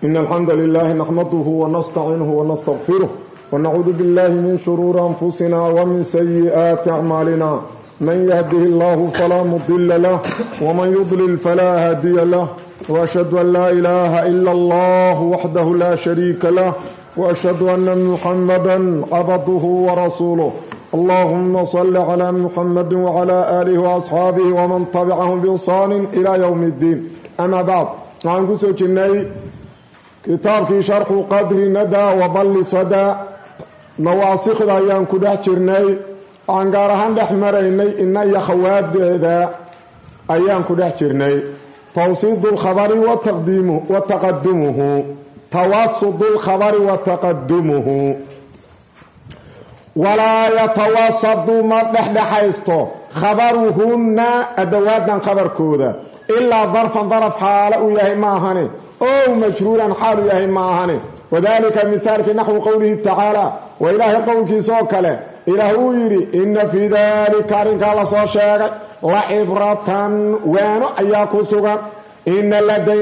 إن الحمد لله نحمده ونستعينه ونستغفره ونعوذ بالله من شرور أنفسنا ومن سيئات أعمالنا من يهده الله فلا مضل له ومن يضلل فلا هادي له وأشهد أن لا إله إلا الله وحده لا شريك له وأشهد أن محمدا عبده ورسوله اللهم صل على محمد وعلى آله وأصحابه ومن تبعهم بإحسان إلى يوم الدين أما بعد نحن سوچنay kitaabkii sharxu qadri nada wa balli sada nawaasikda ayaan ku dhex jirnay aan gaar ahaan dhex maraynay inna iyo khawaadeeda ayaan ku dhex jirnay tawsiidul khabari wa taqdiimuhu wa taqaddumuhu tawassudul khabari wa taqaddumuhu wala yatawassadu ma dhexdhexaysto khabaruhunna adawaadan khabarkooda ilaa darfan daraf xaala u yahay maahane أو مجرولا حال يهي معهنه وذلك مثال في نحو قوله تعالى وإله قولك سوكله إله يري إن في ذلك كارنك الله صوشاك وعبرة وانو أياكو سوغا إن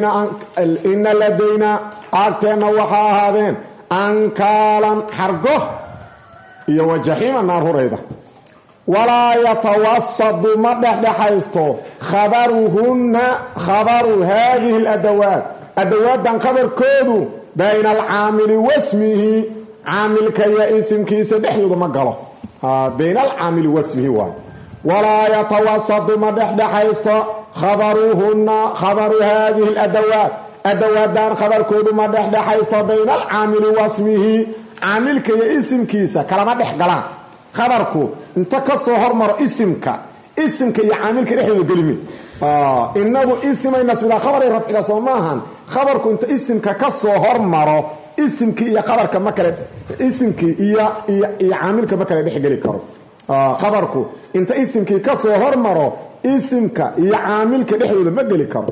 لدينا أكتنا وحا هذين أنكالا حرقه إيو الجحيم النار هريدة ولا يتوسط مدح بحيثه خبرهن خبر هذه الأدوات أدوات خبر كودو بين العامل واسمه عامل كي اسم كي سدحيض مقاله بين العامل واسمه وان ولا يتوسط مدح بحيث خبرهن خبر هذه الأدوات أدوات خبر كودو مدح بحيث بين العامل واسمه عامل كي اسم كيسا كلمة دحقلان خبركو انت كالصهر مر اسمك يا عامل كي دحيض قلمي إنه اسم الناس بلا خبر رفع صوماها خبرك انت اسمك كسو هرمرو اسمك يا خبرك ما كره اسمك يا عاملك ما كره دخغلي كرو خبرك انت اسمك كسو هرمرو اسمك يا عاملك دخيل ما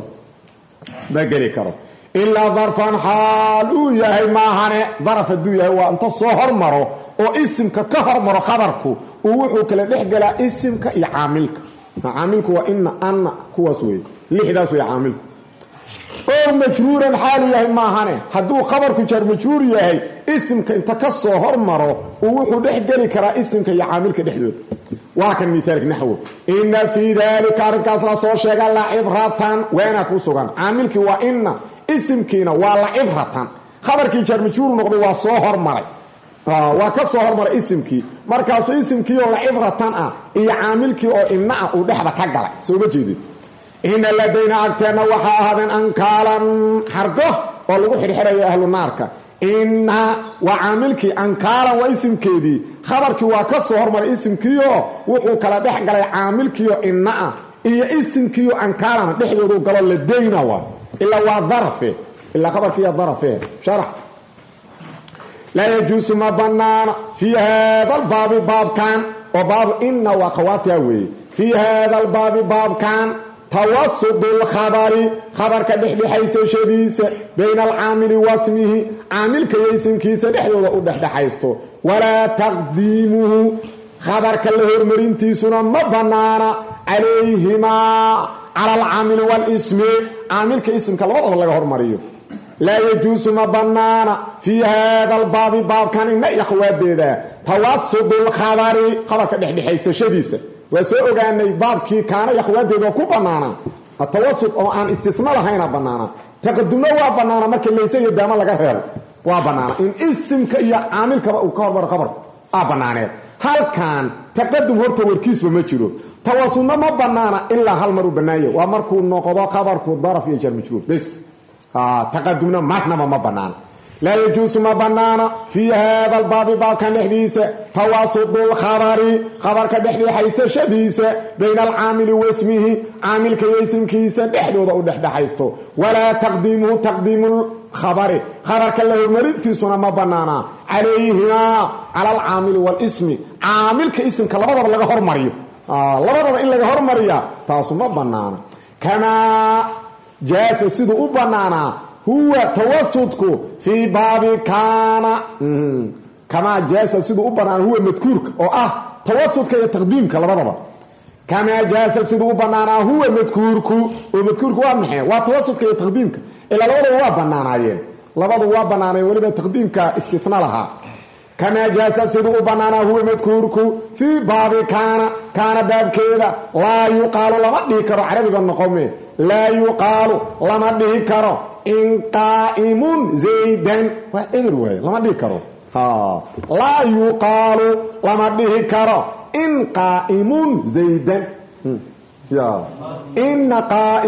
غلي كرو الا ظرفا حال يا ما هنه ظرف الدنيا هو انت سو هرمرو او اسمك كهرمرو خبرك ووحو كلا دخغلا اسمك يا عاملك عاملك وإن أنا كواسوي لحداث يا عاملك أو مجرورا حالي يهي ماهاني حدو خبرك جار مجرور يهي اسمك انت كسو هرمرو ووحو دحقلي كرا اسمك يا عاملك دحدود واكن مثالك نحو إن في ذلك أركاس رسول شيئا لا عبرة وين كوسوغان عاملك وإن اسمكينا ولا عبرة خبرك جار مجرور نقضي وصو هرمري وكسو هرمر اسمكي markaas ismkii oo la cibratan ah iyo caamilkii oo inna uu dhaxda ka galay soo jeedid in ladayna agtana waxa ahadan ankaalan hargo oo lagu xirxirayo ahlu naarka inna wa caamilkii ankaalan wa ismkeedii khabarkii waa ka soo hormar ismkii oo wuxuu kala dhex galay caamilkii oo inna iyo ismkii oo ankaalan dhexdoodu galo ladayna waa illa waa darfe illa khabarkii darfe sharh لا يجوز ما بنانا في هذا الباب باب كان وباب إن وأخواتها وي في هذا الباب باب كان توسط الخبر خبر كدح بحيث شديس بين العامل واسمه عامل كيسم كيس دحيو ودح حيثه ولا تقديمه خبر كله مرنتي سنة ما بنانا عليهما على العامل والاسم عامل كيسم كالوضع الله هرمريو لا يجوز ما بنانا في هذا الباب باب كان إن يخوات ديدا توسط الخبر خبر كدحيث شديسة وسأقول أن باب كي كان يخوات ديدا كو بنانا التوسط أو عن استثمال هنا بنانا تقدمنا وبنانا ما كان ليس يداما لك هير وبنانا إن اسمك يا عامل كبر خبر بنانا هل كان تقدم هرت وركيس بمجرور توسطنا ما بنانا إلا هل مرو بنايه ومركو النقضاء خبر كو ضرف يجر مجرور بس تقدمنا معنى ما بنانا لا يجوز ما بنانا في هذا الباب باب كان حديث تواسط الخبر خبر كدحدي حيث شديس بين العامل واسمه عامل كيسم كيس دحدوده ودحدحيستو ولا تقديمه تقديم الخبر خبر كله مرنتي سنه ما بنانا عليهما على العامل والاسم عامل كيسم كلبدب لغا هرمريو لبدب ان لغا هرمريا تاسو ما بنانا كما جاس سيدو بنانا هو توسطك في باب كان كما جاس سيدو بنانا هو مذكورك او توسطك يا تقديمك لبدبا كما جاس سيدو بنانا هو مذكورك ومذكورك وامحي وتوسطك يا تقديمك الا لو بنانايين labadu waa banaanay waliba taqdiimka istithna laha kama jaasa siduu banaana huwa madkuurku fi baabi kana baabkeeda la yuqalu lama dhihi karo carabiga noqome la yuqalu lama dhihi karo in qa'imun zaydan wa everywhere lama dhihi karo la yuqalu lama dhihi karo in qa'imun zaydan ya inna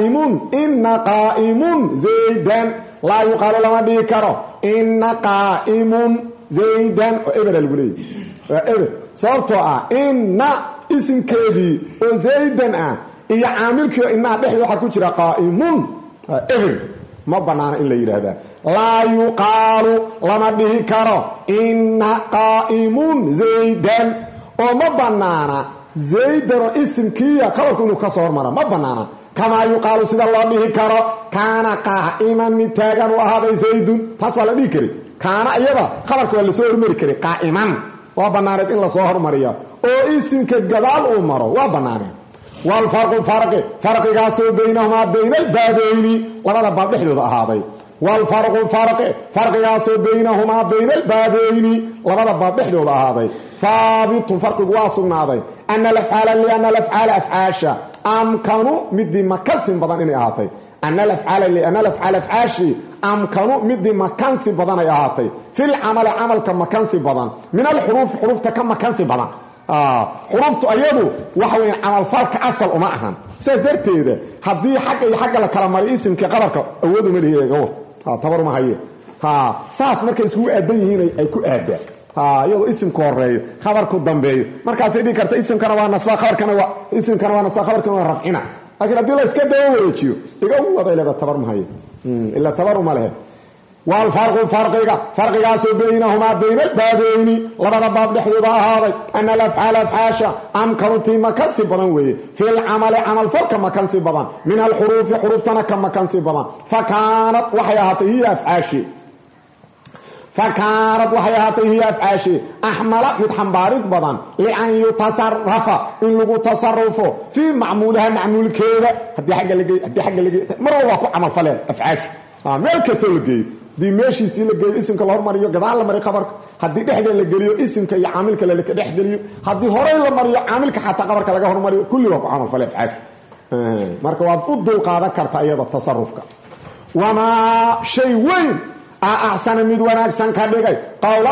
qa'imun zaydan la yuqalu lama dhihi karo inna qa'imun zaydan oo eber lagu leeyahay eber sababtoo ah inna isimkeedii oo zaydan ah iyo caamilkii inna dhexda waxa ku jira qa'imun eber ma banaana in la yiraahdo la yuqalu lama dhihi karo inna qa'imun zaydan oo ma banaana zaydan oo isimkii qabarku inuu ka soo hormaro ma banaana kama yuqalu sida loo dhihi karo kana qa'iman mitaagan wa hada zaydun taas waa la dhihi kari kaana iyada qabarka waa la soo hormari karay qaa'iman waa banaaneed in la soo hormariyo oo isimka gadaal uu maro waa banaaneed wal farqigaasoo baynahuma baynal baadayni labada baab dhexdooda ahaaday wal farqigaasoo baynahuma baynal baadayni labada baab dhexdooda ahaaday faabitu farqigu waa sugnaaday anna al-af'ala af'aasha amkanu midii makasin badan inay ahaatay anna al-af'ala af'aashi amkanu midii makansi badan ay ahaatay fil amalka makansi badan min al-hurufta ka makansi badan xuruftu ayadu waxa weyn amal falka asal uma ahan sadarteeda hadii xagga la kala mariyo isimka qabarka awood uma leeyahay tabar ma haye saas markay isku aadan yihiin ay ku aada iyadoo isimka horeeyo khabarku dambeeyo markaas ay dhigi karta isimkana waa nasba khabarkana waa isimkana waa nasba khabarkana waa rafcina laakiin hadii la iska dawo wareejiyo iga wada ilaa tabar ma haye illa tabar ma leeyahay wal farqigaasoo baynahuma bayna baadayni labada baab dhexdooda ahaaday anna al-af'ala af'aasha amkanuti makansi badan weeye fil amal falka makansi badan min al-hurufi huruftana ka makansi badan fakaanat waxay ahaatay hiya af'aashi ahmala mid xambaarid badan li'an yutasarrafa in lagu tasarrufo fi macmuulaha macmuulkeeda hadii xagga laga mar walba ku amal falee af'aash meel kasto la geeyo dii meeshiisii la geeyo isimka la hormariyo gadaal la mariyo qabarka haddii dhexda la geliyo isimka iyo caamilka la dhex geliyo haddii horey la mariyo caamilka xataa qabarka laga hormariyo kulli waa ku camal falay afcaaf marka waad u dul qaadan kartaa iyada tasarrufka wamaa shay weyn ahsana mid wanaagsan ka dhigay qawl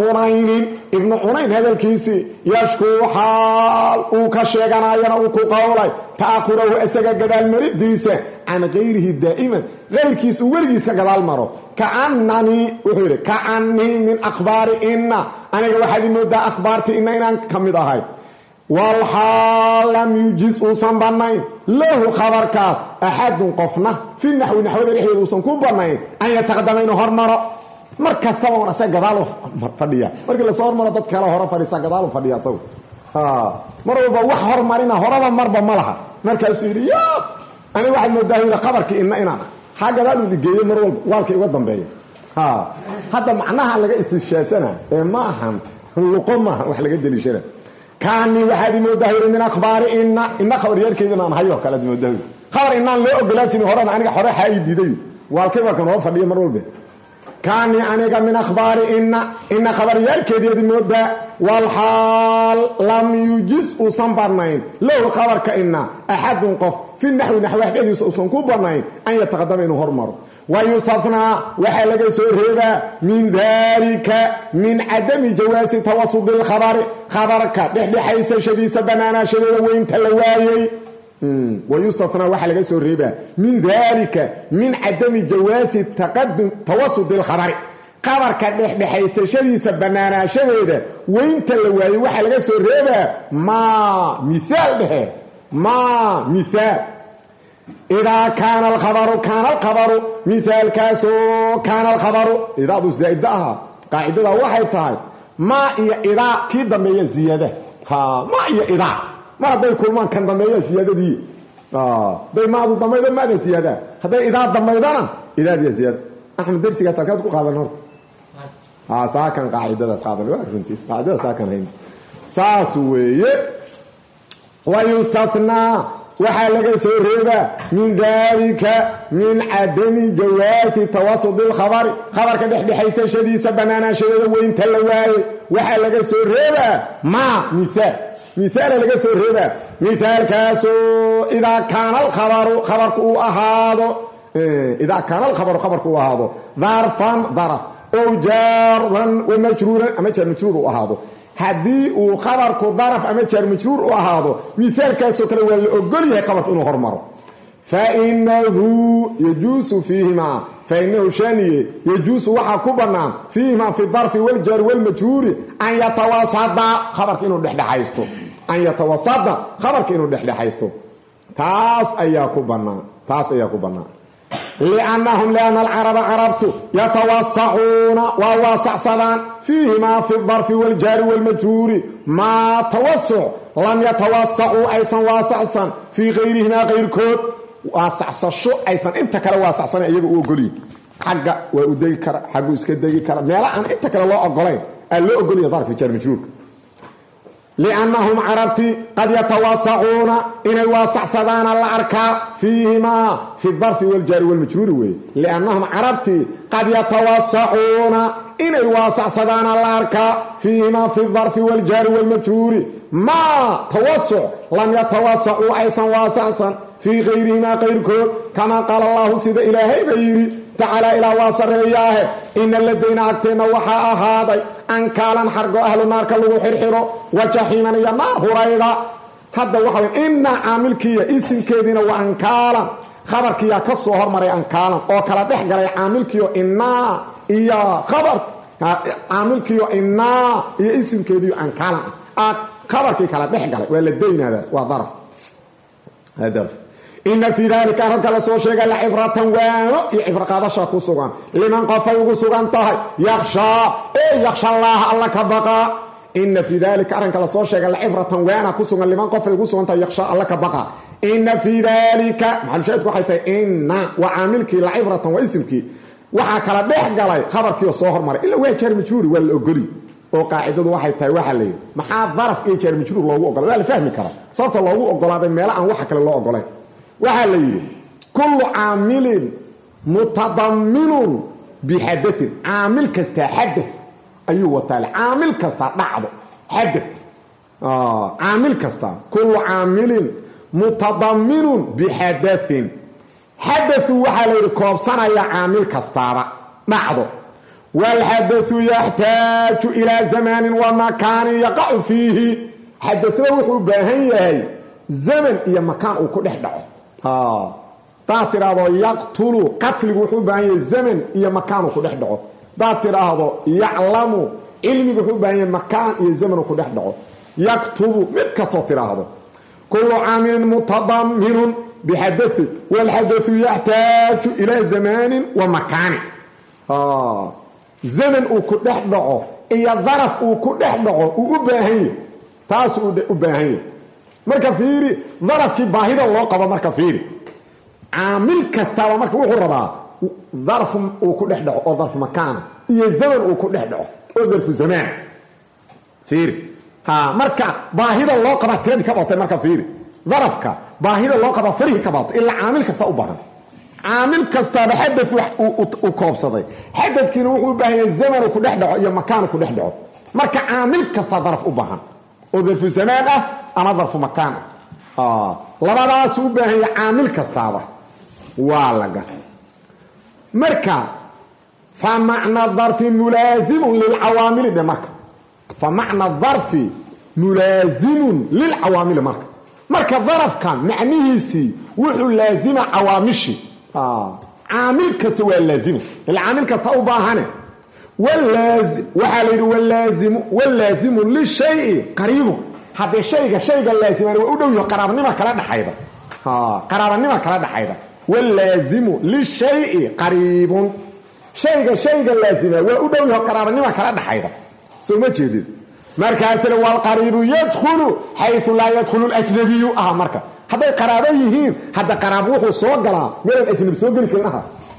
ibn Unayn hadalkiisii yashkuu xaal uu ka sheeganayana uu ku qowlay taaqurahu asaga gadaal maridiisa aan qeyrihi daa'iman qeyrkiisu weligiisa gadaal maro ka'annani wuxuu yiri ka'anni min akhbaari inna aniga waxaad moodaa akhbaarti inaan kamid ahay wal halam yujiz usan banayn lahu khabarkaas ahadun qofna fi nahwi nahwada dhexdeeda usan ku banayn an yataqaddama inuu hormaro markasta oo asaga gadaal fadhiya markii la soo hormaro dad kale hore fadhiisa gadaal fadhiya saw mar walba wax hormarina horaba marba malaha markaas yiri ya ani waxaad moodaa inuu khabarkii inaan ha gadaal u digeeyo mar walba walkii uga dambeeyo hadda macnaha laga istishaasana ma ahan luqoma wax laga daliishana kaani waxaad moodaa min akhbaari inna khabar yarkeedina aan hayo kala moodaa khabar inaan loo ogolaatin horana aniga hore ha ii diiday walkii waa kan oo fadhiyo mar walba kaani aniga min akhbaari inna khabar yarkeedina moodaa wal hal lam yujiz usanbarnayn loo khabarka inna ahadun qof fi nahwi nahwadiisa usan ku barnayn an yataqaddama inuu hormaro ويستثنى وحلق سورهبا من ذلك من عدم جواز توسط بالخبر خبرك بحيث شديس بنانا شديد وين تلوايي ويستثنى وحلق سورهبا من ذلك من عدم جواز التقدم توسط بالخبر خبرك بحيث شديس بنانا شديد وين تلوايي وحلق سورهبا ما مثال إذا كان الخبر مثال كاسو كان الخبر إذا ذو زائدها قاعدة واحد تاي ما إذا كي دمية زيادة ما إذا ما رضي كل ما كان دمية زيادة دي دي ما ذو دمية ما دي زيادة هذا إذا دمية إذا دي زيادة أحمد درسي كاتاكات كو قادة نور ساكن قاعدة قاعدة ساكن هين ساسوية ويستثنى waxaa laga soo reebaa min daalika min cadami jawaasi tawasudi lkhabari khabarka dhexdhexaysashadiisa banaanaanshadeeda weynta la waaye waxaa laga soo reebaa maa miaala laga soo reebaa miaalkaasoo idaa kaana alkhabaru khabarku uu ahaado darfan daraf ow jaaran wa majruuran ama jaar majruur u ahaado haddii uu khabarku daraf ama jaar majruur u ahaado miaalkaasoo kale waa la ogol yahay khabarku inuu hormaro fainahu yajuusu fiihimaa fainahu shaniye yajuusu waxaa ku bannaan fiihimaa fi darfi waljaari walmajruuri an yatawasada khabarka inuu dhexdhexaysto taas ayaa ku bannaan liannahum lianna alcaraba carabtu yatawasacuuna waa waasacsadaan fiihimaa fi darfi waljaari walmajruuri maa tawasuc lam yatawasacuu aysan waasacsan fii kayrihimaa kayrkood waasacsasho aysan inta kale waasacsana iyaga u ogolyihin xagga waa u degi kara xagguu iska degi kara meela aan inta kale loo ogolayn aa loo ogolya darfi jaar majruurka liannahum carabtii qad yatawasacuuna inay waasacsadaana la arkaa fiihimaa fi darfi waljaari walmajruuri weeye liannahum carabtii qad yatawasacuuna inay waasacsadaana la arkaa fiihimaa fi darfi waljaari walmajruuri maa tawasuc lam yatawasacuu aysan waasacsan fii kayrihimaa kayrkood kamaa qaala allahu sida ilaahay ba yidhi tacaala ilaa waa sarreeyaahe ina ladayna agteenna waxaa ahaaday ankaalan xargo ahlu naarka lagu xirxiro wa jaxiiman iyo naar hurayda hadda waxaa ina caamilkiiya isimkeediina waa ankaalan khabarkiiyaa ka soo hormaray ankaalan oo kala dhex galay caamilkiio inaa iyo caamilkiio inaa iyo isimkeediiyo ankaalan khabarkii kala dhex galay waa la daynaadaas waa daraf ina fii daalika arrinka la soo sheegay la cibratan waano iyo cibro qaadasha ku sugan liman qofay ugu sugan tahay yakhshaa yakhsha allaaha alla ka baqaa ina fii daalika arrinka la soo sheegay la cibratan waana ku sugan liman qofay ugu sugan tahay yakhshaa alla ka baqaa ina fii daalika maxalushaahidku waxay tahay ina waa caamilkii la cibratan waa isimkii waxaa kala dhex galay khabarkiioo soo hormaray ilaa waa jaar majruuri waa la ogoli oo qaacidadu waxay tahay waxaa la yidhi maxaa daraf iyo jaar majruur loogu ogolay waa la fahmi karaa sababta loogu ogolaaday meelo aan waxa kale loo ogolayn waxaa la yidhi kullu caamilin mutadaminun bixadain caamil kastaa xada ayuu wataa caamil kastaa dhacdo xada caamil kastaa kullu caamilin mutadaminun bixadain xadau waxaa la yidhi koobsanaya caamil kastaaba dhacdo waalxadau yaxtaaju ilaa zamaanin wa makaanin yaqacu fiihi xadauba wuxuu u baahan yahay zaman iyo makaan uu ku dhex dhaco daad tidhaahdo yaqtulu qatligu wuxuu u baahan yahay zaman iyo makaanuu ku dhex dhaco daad tidhaahdo yaclamu cilmigu wuxuu u baahan yahay makaan iyo zamanuu ku dhex dhaco yaktubu mid kastoo tidhaahdo kullu caamilin mutadaminun bixadain waalxadau yaxtaaju ilaa zamaanin wa makaanin zaman uu ku dhex dhaco iyo daraf uu ku dhex dhaco uu u baahan yahay taasuu u baahan yahay marka fiiri darafkii baahida loo qabo marka fiiri caamil kastaaba marka wuxuu rabaa darfu uu ku dhex dhaco oo darfu makaana iyo zaman uu ku dhex dhaco oo darfu zamaan fiiri marka baahida loo qaba tiradii ka batay marka fiiri darafka baahida loo qaba farihii ka batay ilaa caamil kasta u baahan caamil kastaaba xadad uu koobsaday xadadkiina wuxuu u baahan yahay zamanu ku dhex dhaco iyo makaanu ku dhex dhaco marka caamil kasta daraf u baahan oo darfu zamaan ah ama darfu makaan ah labadaas u baahan yahay caamil kastaaba waa laga marka fa macna darfi mulaazimun lilcawaamili dhe marka fa macna darfi mulaazimun lilcawaamili marka darafkan macnihiisii wuxuu laazima cawaamishii caamil kasta waa laazima ila caamil kasta u baahane waxaa la yidhi walaazimu lishayi qariibu haddee shayga laaziman waa u dhow yaho qaraabanima kala dhaxayda walaazimu lishayi qariibun shayga laazima waa u dhow yaho qaraabanima kala dhaxayda soo ma jeedid markaasna walqariibu yadkhulu xayu laa yadkhulu lajnabiyu marka hadday qaraabo yihiin hadda qaraabo wuxuu soo galaa meelaan ajnabi soo geli karin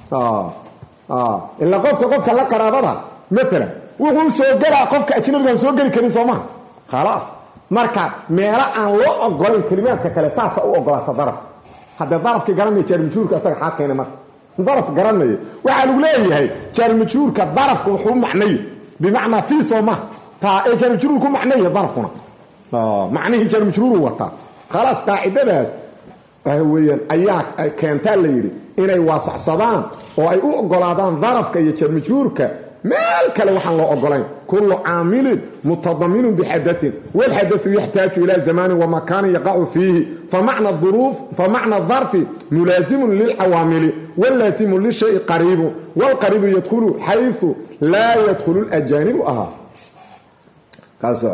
ilaa qofka la qaraabada maalan wuxuu soo galaa qofka ajnabigaan soo geli karin soomaa khalaas marka meelo aan loo ogolayn kalimaadka kale saasa u ogolaata daraf hadda darafki garanay jar majruurka asaga xaq keenay marka daraf garanay waxa lagu leeyahay jar majruurka darafku wuxuu macnay bimacna fi soma ta jar majruurku macnay darafuna macnahi jar majruur wata خلاص qaacidadaas weeyaan ayaa keentaa la yiri inay waasaxsadaan oo ay u ogolaadaan darafka iyo jar majruurka meel kale waxaan loo ogolayn kullu aamilin mutadammin bihadathin wal hadathu yahtaju ila zaman wa makan yaqa'u fihi fama'na adh-dhuruf fama'na adh-dharf mulazim lil awamil wal lazim li shay'in qarib wal qarib yadkhulu haythu la yadkhulu al-ajanib aha kaza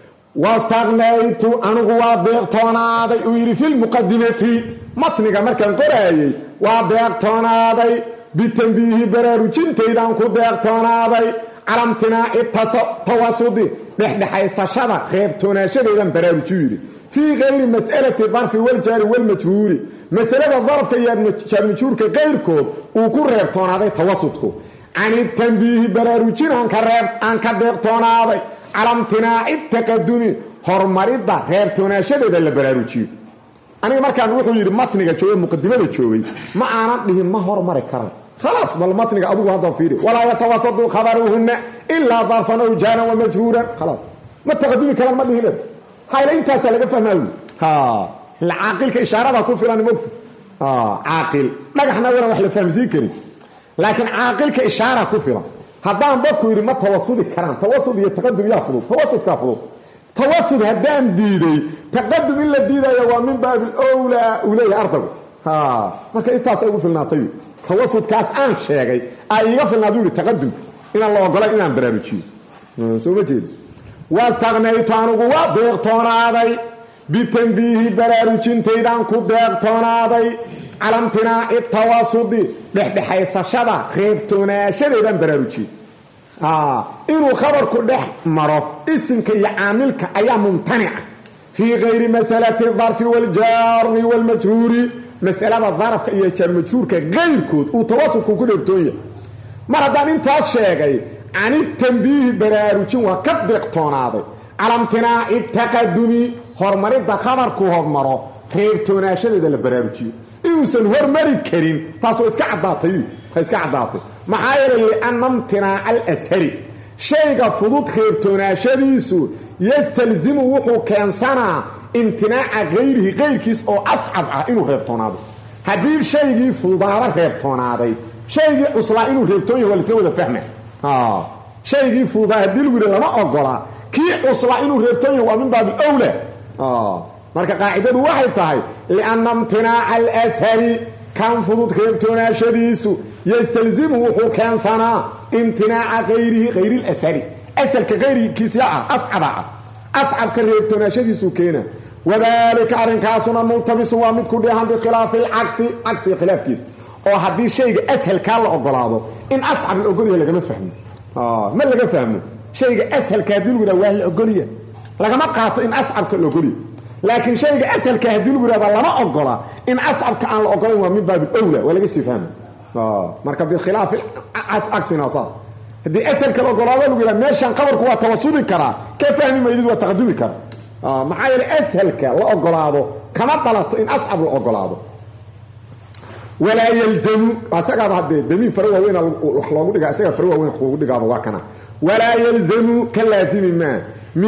واستغنيت أنه وضيقتون هذا ويري في المقدمة مطنقة مركان قرأي وضيقتون هذا بالتنبيه براروجين تيدان كضيقتون هذا على امتناع التوسط نحن حيث شبه خيبتون شديدا براروجين في غير مسألة الظرف والجار والمجهول مسألة الظرف والمجهول غير كود وكل ريبتون هذا توسطكم عن التنبيه براروجين عن كضيقتون هذا على امتناع التقدم هرمريدا reebtoonaashadeeda la baraarujiyo aniga markaan wuxuu yiri matniga joogay muqaddimada joogay ma aanan dhihin ma hormari karan خلاص bal matniga adigu hadda fiiri wala yatawasadu khabaruhunna illa dharfan aw jana wa majruran خلاص ma taqaddumi karan ma dhihin hayla intaas laga fahmaayo la aqilka ishaarada ku filan moogta aqil dhagaxna wara wax la fahamsiin kari laakiin aqilka ishaara ku filan haddaan dadku yiri ma tawasudi karaan tawasud iyo taqaddum yaa fudud tawasud ka fudud tawasud haddaan diiday taqaddum illa diidaya waa min baab al-awla ulay ardagu marka intaas ay ugu filnaatay tawasud kaas aan sheegay ay iga filnaadu yiri taqaddum ina la ogolay inaan baraarujiyo soo ma jeed واستغنيت عنه وضيقتونادي بتنبيه براروجينتيدان ku deeqtoonaaday على امتناع التواصد بحيثشدا خيبتوناشديدان baraarujiyo inuu khabarku dhex maro isimka iyo caamilka ayaa mumtani'a في غير مسألة الظرف والجار والمجرور مسألة الظرف iyo jar majruurka غيرkood uu tawassulku ku dheebtooya maradaan intaas sheegay عن التنبيه براروجين وقد deeqtoonaaday على امتناع التقدم hormarida khabarku hormaro reebtoonaashadeeda la baraarujiyo inuusan hormari karin taas oo iska cadaatay maxaa yeelay annamtina al-ashari shayga fudud reebtoonaashadiisu yastalzimu wuxuu keensanaa imtinaaca gayrihi gayrkiis oo ascab ah inuu reebtoonaado haddii shaygii fududaada reebtoonaaday shaygii cuslaa inuu reebtoon yahay waa laska wada fahma shaygii fududaa haddii lagu yidhi lama ogola kii cuslaa inuu reebtoon yahay waa min baabi awla marka qaacidadu waxay tahay lianna imtinaaca al-ashari kan fudud reebtoonaashadiisu yastalzimu wuxuu keensanaa imtinaaca gayrihi gayri al-ashari asalka gayrkiisa ascabka reebtoonaashadiisu keena wadaalika arrinkaasuna multabisu waa mid ku dheehan bikhilaafi alcagsi khilaafkiisa oo haddii shayga ashalkaa la ogolaado in ascab la ogolyahay lagama fahmo ma laga fahmo shayga ashalka haddii lagu yidhaha waa la ogolya lagama qaato in ascabka la ogolya laakiin shayga ashalka haddii lagu yidhahda lama ogola in ascabka aan la ogolayn waa min baabi awla waa laga sii fahmo marka bikhilaafi cagsina saas haddii asalka la ogolaado lagu yidhaha meeshaan qabarku waa tawasudi karaa ka fahmi maydid waa taqadumi karaa maxaa yeelay ashalka la ogolaado kama dhalato in ascab la ogolaado walaa yalzamu asagaaba haddee damiin fara waaweyn wax loogu dhigaa isaga fara waaweyn wax kuugu dhigaaba waa kana walaa yalzamu ka laazimi maa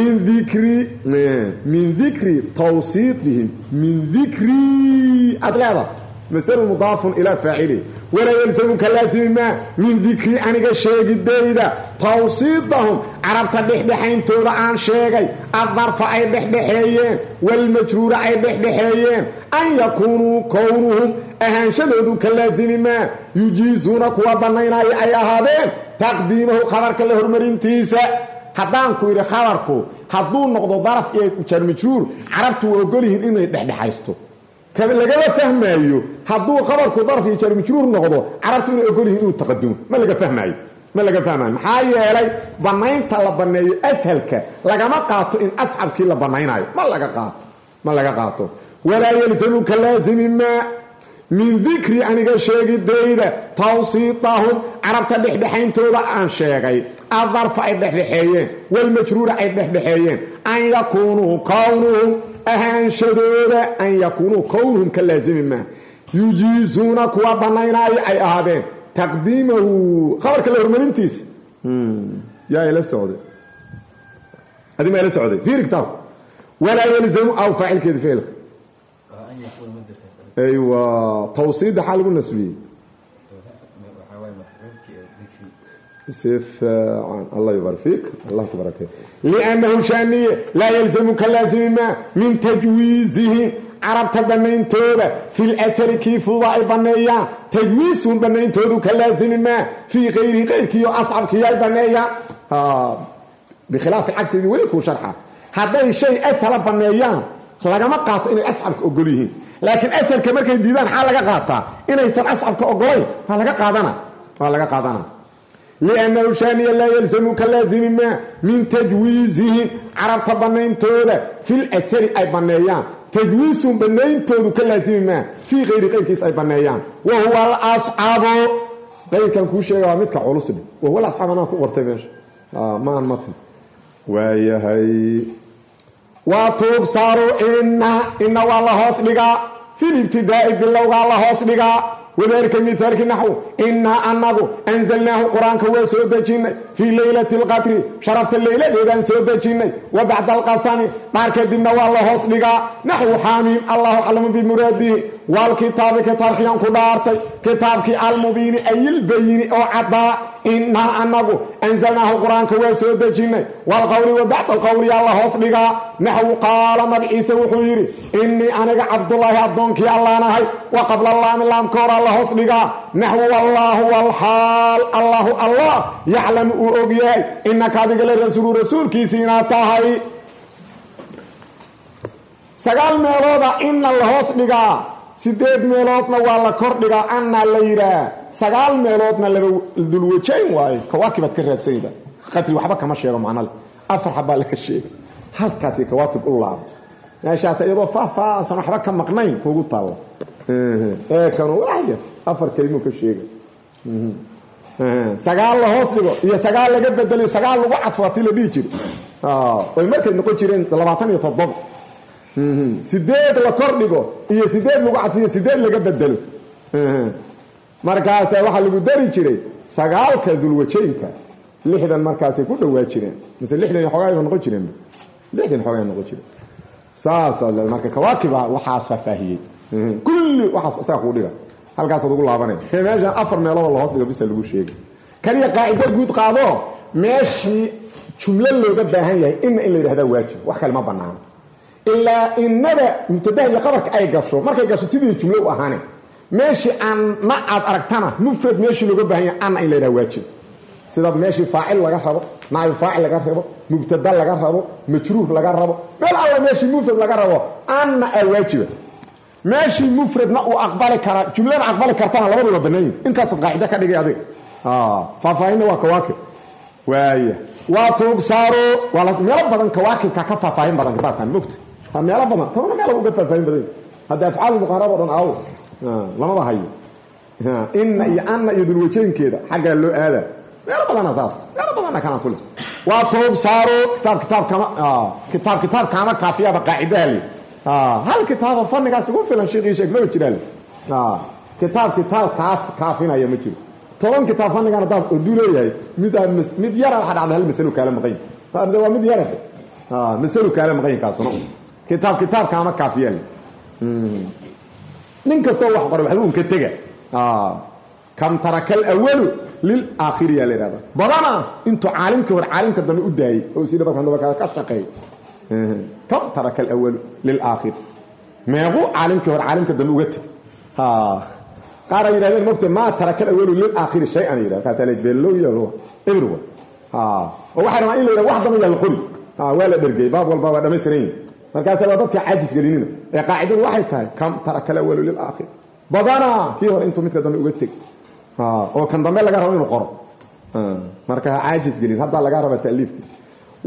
min dikri tawsiidihim min dikri adleeda مستر مضاف إلى فاعله ولا يلزم كلازم ما من ذكر أنك شيء ديدا توصيدهم عربت بحبحين تولا عن شيء الظرف أي بحبحيين والمجرور أي بحبحيين أن يكونوا كونهم أهنشدوا كلازم ما يجيزونك وضنين أي هذين تقديمه خبرك اللي هرمرين تيسا haddaan ku yiri khabarku hadduu noqdo daraf iyo jar majruur carabtu way ogolyihiin inay dhexdhexaysto كان لغا فهمايو حدو خبركو ظرف يجر مجرور نقضو عرفتو انو اقوله انو تقدم ما لغا فهمايو maxaa yeelay banaynta la baneeyo ashalka lagama qaato in asxabkii la banaynayo ma laga qaato wala yalzamu kalazim ma min dikri aniga sheegidayda tawsiitahum carabta dhexdhexayntooda aan sheegay adarfa ay dhexdhexeeyeen walmajruura ay dhexdhexeeyeen an yakuunuu kownuhum ahaanshadooda an yakuunuu kownuhum ka laazimi maa yujiizuuna kuwa banaynaayo ay ahaadeen taqdiimahu khabarka la hormarintiisa yaa ila socday adi ma ila socday fiiri kitaabka walaa yalzamu aw faacilkeeda ficilka aywa tawsiida xaa lagu nasbiyey الله يبارك فيك الله يبارك فيك لأنه شأنية لا يلزم كلازم ما من تجويزه عربت بنين توبة في الأسر كيف وضع بنيا تجويز بنين توبة كلازم ما في غير كي أصعب كي بنيا بخلاف العكس وليكو شرحه هذا الشيء أسهل بنيا لما قاطع إني أصعب أقوليه لكن أسهل كمركز الديدان حالك قاطع إني يصير أصعب كأقوليه هلقا قادنا لأنه شانيا لا يلزم كلازم ما من تجويزه عربت بنين توبة في الأسر أي بنيان تجويز بنين توبة كلازم ما في غير كيس أي بنيان وهو الأصحاب غير كان كوشي ومتك علوص بي وهو الأصحاب أنا كورتبش ما المطل ويهي وتبصروا إن والله أصدقاء في الابتداء بالله والله أصدقاء وذلك مثالك نحو إنا أنه أنزلناه قرآن كوي سودة جيني في ليلة القدر شرفت الليلة إذن سودة جيني وبعد القسم بارك الدمنا والله أصدقاء نحو حاميم الله أعلم بمراده والكتاب كتابك ينكو دارتي كتابك المبين أي البين أو عطاء إنا أنه أنزلناه قرآن كوي سودة جيني والقول وبعد القول الله أصدقاء نحو قال نبي عيسى وحويري إني أنا عبد الله عبدونك يا الله نهي وقبل الله من الله مكور الله أصدقاء نحو والله والحال الله يعلم أوغياي إنك هذا الرسول رسول كيسينا تاهي سقال ميلودا إن الله أصدقاء سيديد ميلودنا والله كردقا أن الليرا سقال ميلودنا لدلوجين واي كواكبت كرات سيدة قتل وحبك ما شيئا معنا أفر حبا لك الشيء هل كاسي كواكب الله يا سيدو فا سنح حبك مقنين فوقو طالة كانوا واحدة أفر كلمة كشيء سقال الله أصدقاء يا سقال لقد بدلي سقال وقعت فاتيلة بيجر ويمركز نقول جيرين لبعتان يتضبط سيديد لكردغو iyo sideed lagu cadfiyo sideed laga bedelo markaas waxa lagu dari jiray sagaalka dulwajeynka lixdan markaas ku dhawaa jireen mise lixdan xogaa ay noqon jireen lixdan xogaa noqon jireen saasa marka kawaakiba waxa faahiyay kulli waxa saaq u dhiga halkaas ugu laabanay meesha afar meelood la hoosiga bis lagu sheegay kaliya qaacida guud qaado meeshi jumla looga baahan yahay in la yiraahdo waajib wax kale ma banaan إلا إن نبأ مبتدأ لقبك أي قصو مركي قصو سيدي الجملة وأهاني ماشي أن ما أدركتنا مفرد ماشي لقبه هي أنا إلا رواجب سيدات ماشي فاعل لقربه نائب فاعل لقربه مبتدأ لقربه مجروح لقربه بل الله ماشي مفرد لقربه أنا الواجب ماشي مفرد ما أقبل جملة أقبل كرتنا لبضوا لبنين انت قاعدة كده يا دي ففاين وكواكب وهي وتبصروا ولا ميل كواكب ككفى فاين بدن كتاب كان مكت ميل بدن كمان ميل وقت فاين بدن هذا افعال المقاربه او لما بهي ان يدل وجهين كده حاجه له هذا ميل بدن اساس ميل بدن كان كله وتبصروا كتاب كما كافيه بقاعده لي هل كتاب فنقاس يقول فلان شيء شكله جيرال كتاب كافينا يا مجي طبعا كتاب فني كان داب ودولياي مid yar waxa dhacday hal mas'alo kala maqay faarda waa mid yar mas'alo kala maqay kaasoo kitaab kama kaafiyeen ninka soo wax qoro waxa uu ka taga kam tarakal awwal lil aakhir ya leerada badana intu caalimka hor caalimka dambe u daayay oo sida markaa ka shaqeey kam tarakal awwal lil aakhir meeqo caalimka hor caalimka dambe uga tag قال يرادين مكت ما ترك الأول للآخر شيئا يراد كاتلج بيلو يلو إبرو وواحد ما إلا واحد من القل ولا برجي باب والباب ده مسرين مركز الوضع عاجز قليلين قاعد واحد تاي كم ترك الأول للآخر بدانا فيه أنتم مثل دم يقتك وكان دم لقى رأي القرب مركز عاجز قليل هذا لقى رأي التأليف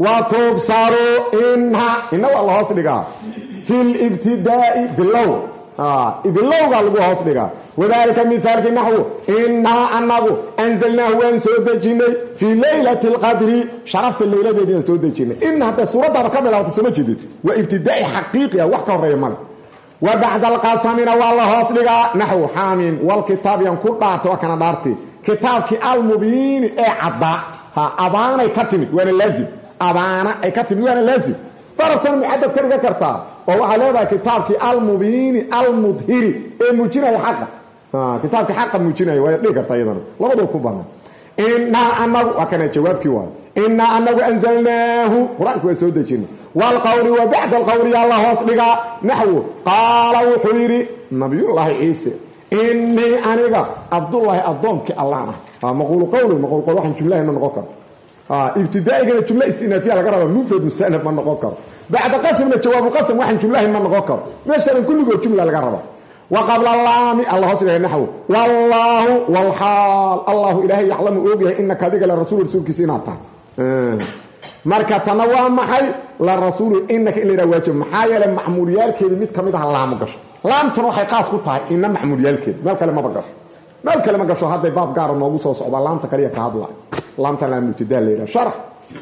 وتبصروا إنها والله أصدقاء في الابتداء باللو idilowga lagu hoos dhigaa wadaalika mithaalki naxwu innaa anagu anzalnaahu waan soo dejinay fii leylati alqadri sharafta leyladeedii aan soo dejinay inna hadda suuraddaaba ka bilaabato soma jeedid waa ibtidaa'i xaqiiqi ah wax ka horreeya male wa bacda alqasamina waa la hoos dhigaa naxwu xaamiim walkitaabi aan ku dhaartay waa kana dhaartay kitaabkii almubiini ee caddaa abaanay ka timid waana laazim abaana ay ka timid waana laazim darabtan mucadad ka dhiga kartaa oo waxaa leedahay kitaabkii almubiini almudhiri ee muujinaya xaqa kitaabkii xaqa muujinaya waa dhigi kartaa iyadana labadoo ku banaan innaa anagu waa kana jawaabkii waayo innaa anagu anzalnaahu qur-aanku waa soo dejinay waalqawli wa bacda alqawli yaa la hoos dhigaa naxwu qaala wuxuu yidhi nabiyullaahi ciise innii aniga cabdullaahi addoonkii allahan ah maquulu qawli maquul qowl waxaan jumlahayna noqon karo ibtidaa'igana jumla istinaafiya laga rabaa mufrad mustanaf ma noqon karo bacda qasamna jawaabu qasam waxaan jumlahayn ma noqon karo meeshaan kulligood jumla laga rabaa wa qabla laami allah hoos dhigaa naxwu wallaahu walxaal allahu ilaahay yaclamu ogyahay innaka adiga la rasuul rasuulkiisa inaad tahay marka tana waa maxay la rasuulu innaka in la yidhaha waajib maxaa yeelay macmuuliyaalkeedii mid ka mid ah laamo gasho laamtana waxay qaas ku tahay inna macmuuliyaalkeeda meel kale maba gasho meel kale ma gasho hadday baab gaara noogu soo socdaa laamta kaliya ka hadlaa laamta laamubtidaa la yidhaha sharax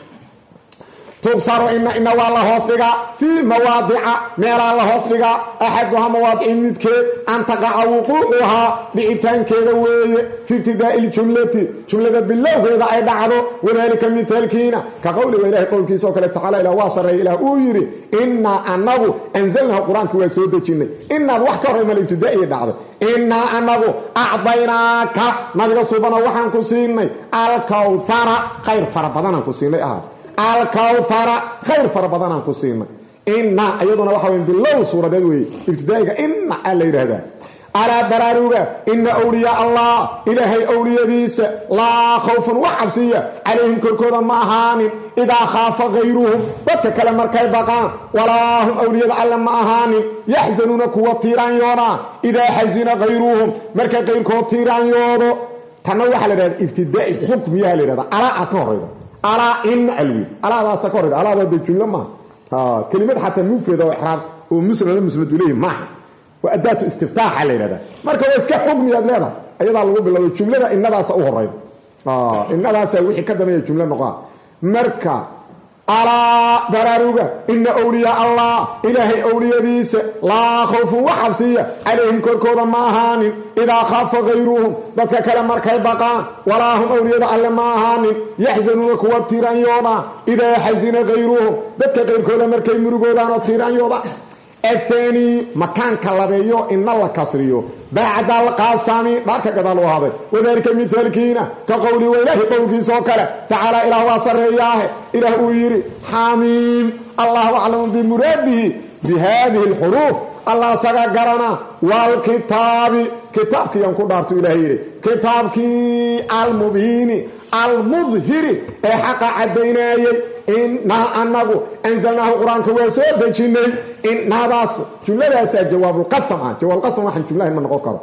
tubsaru ina waa la hoos dhigaa fii mawaadica meelaa la hoos dhigaa axaduhaa mawaadici midkeed an taqaca wuquucuhaa dhicitaankeeda weeye fi ibtidaa'i ljumlati jumlada bilowgeeda ay dhacdo wadaalika mithaalkiina ka qowliga ilahay qowlkiisa oo kale tacaala ilah waa sarreeya ilah uu yidhi innaa anagu anzalnahu qur-aanka waa soo dejinnay inaad wax ka horey mal ibtidaa'iya dhacdo innaa anagu acdaynaaka nabiga subana waxaan ku siinay alkawhara khayr fara badanaan ku siinay alkawhara khayr fara badanaan ku siinay inna iyaduna waxa weyn bilow suuradeed weeye ibtidaa'iga inna aa la yidhaahdaa alaa baraaruga ina awliyaa allah ilaahay awliyadiisa laa khawfun wax cabsiya calayhim korkooda ma ahaanin idaa khaafa hayruhum dadka kale markay baqaan walaa hum awliyada alle ma ahaanin yaxzanuuna kuwa tiiraanyoonaa idaa xasina hayruhum markay qayrkood tiiraanyoodo tanna waxaa la yidhahda ibtidaa'i xukmiyaha la yidhahda alaa ka horayda alaa ina alwi alaadaasa ka horayda alaada de jumlo maaha kelimad xataa mufrada oo ixraab oo musnada musnad ilayhi maaha waa adaatu istiftaaxa la yidhahda marka waa iska xukmiyaad leedahay ayadaa lagu bilowday jumlada innadaasa u horayda innadaasa wixii ka dambeeya jumlo noqoa marka alaa baraaruga ina awliyaa allah ilaahay awliyadiisa laa khawfun wax cabsiya calayhim korkooda ma ahaanin idaa khaafa hayruhum dadka kale markay baqaan walaa hum awliyada alle ma ahaanin yaxzanuuna kuwa tiiraanyooda idaa xasina hayruhum dadka qayrkooda markay murugoodaan oo tiiraanyooda athani makaanka labeeyo ina la kasriyo bacda alqaasami dhaarka gadaal u ahaaday wadaalika mithaalkiina ka qowli wa ilaahi qowlkiisa oo kale tacaala ilaah waa sarreeyaahe ilaah uu yidhi xamiim allahu aclamu bimuraadihi bi haadihi alxuruuf allah isaga garana waalkitaabi kitaabkiiyaan ku dhaartu ilaah yidhi kitaabkii almubiini almudhiri ee xaqa caddaynaayey innaa anagu anzalnaahu qur-aanka waa soo dejinnay innadaas jumladaasaa jawaabulqasam ah jawaabulqasam waxaan jumlahayn ma noqon karo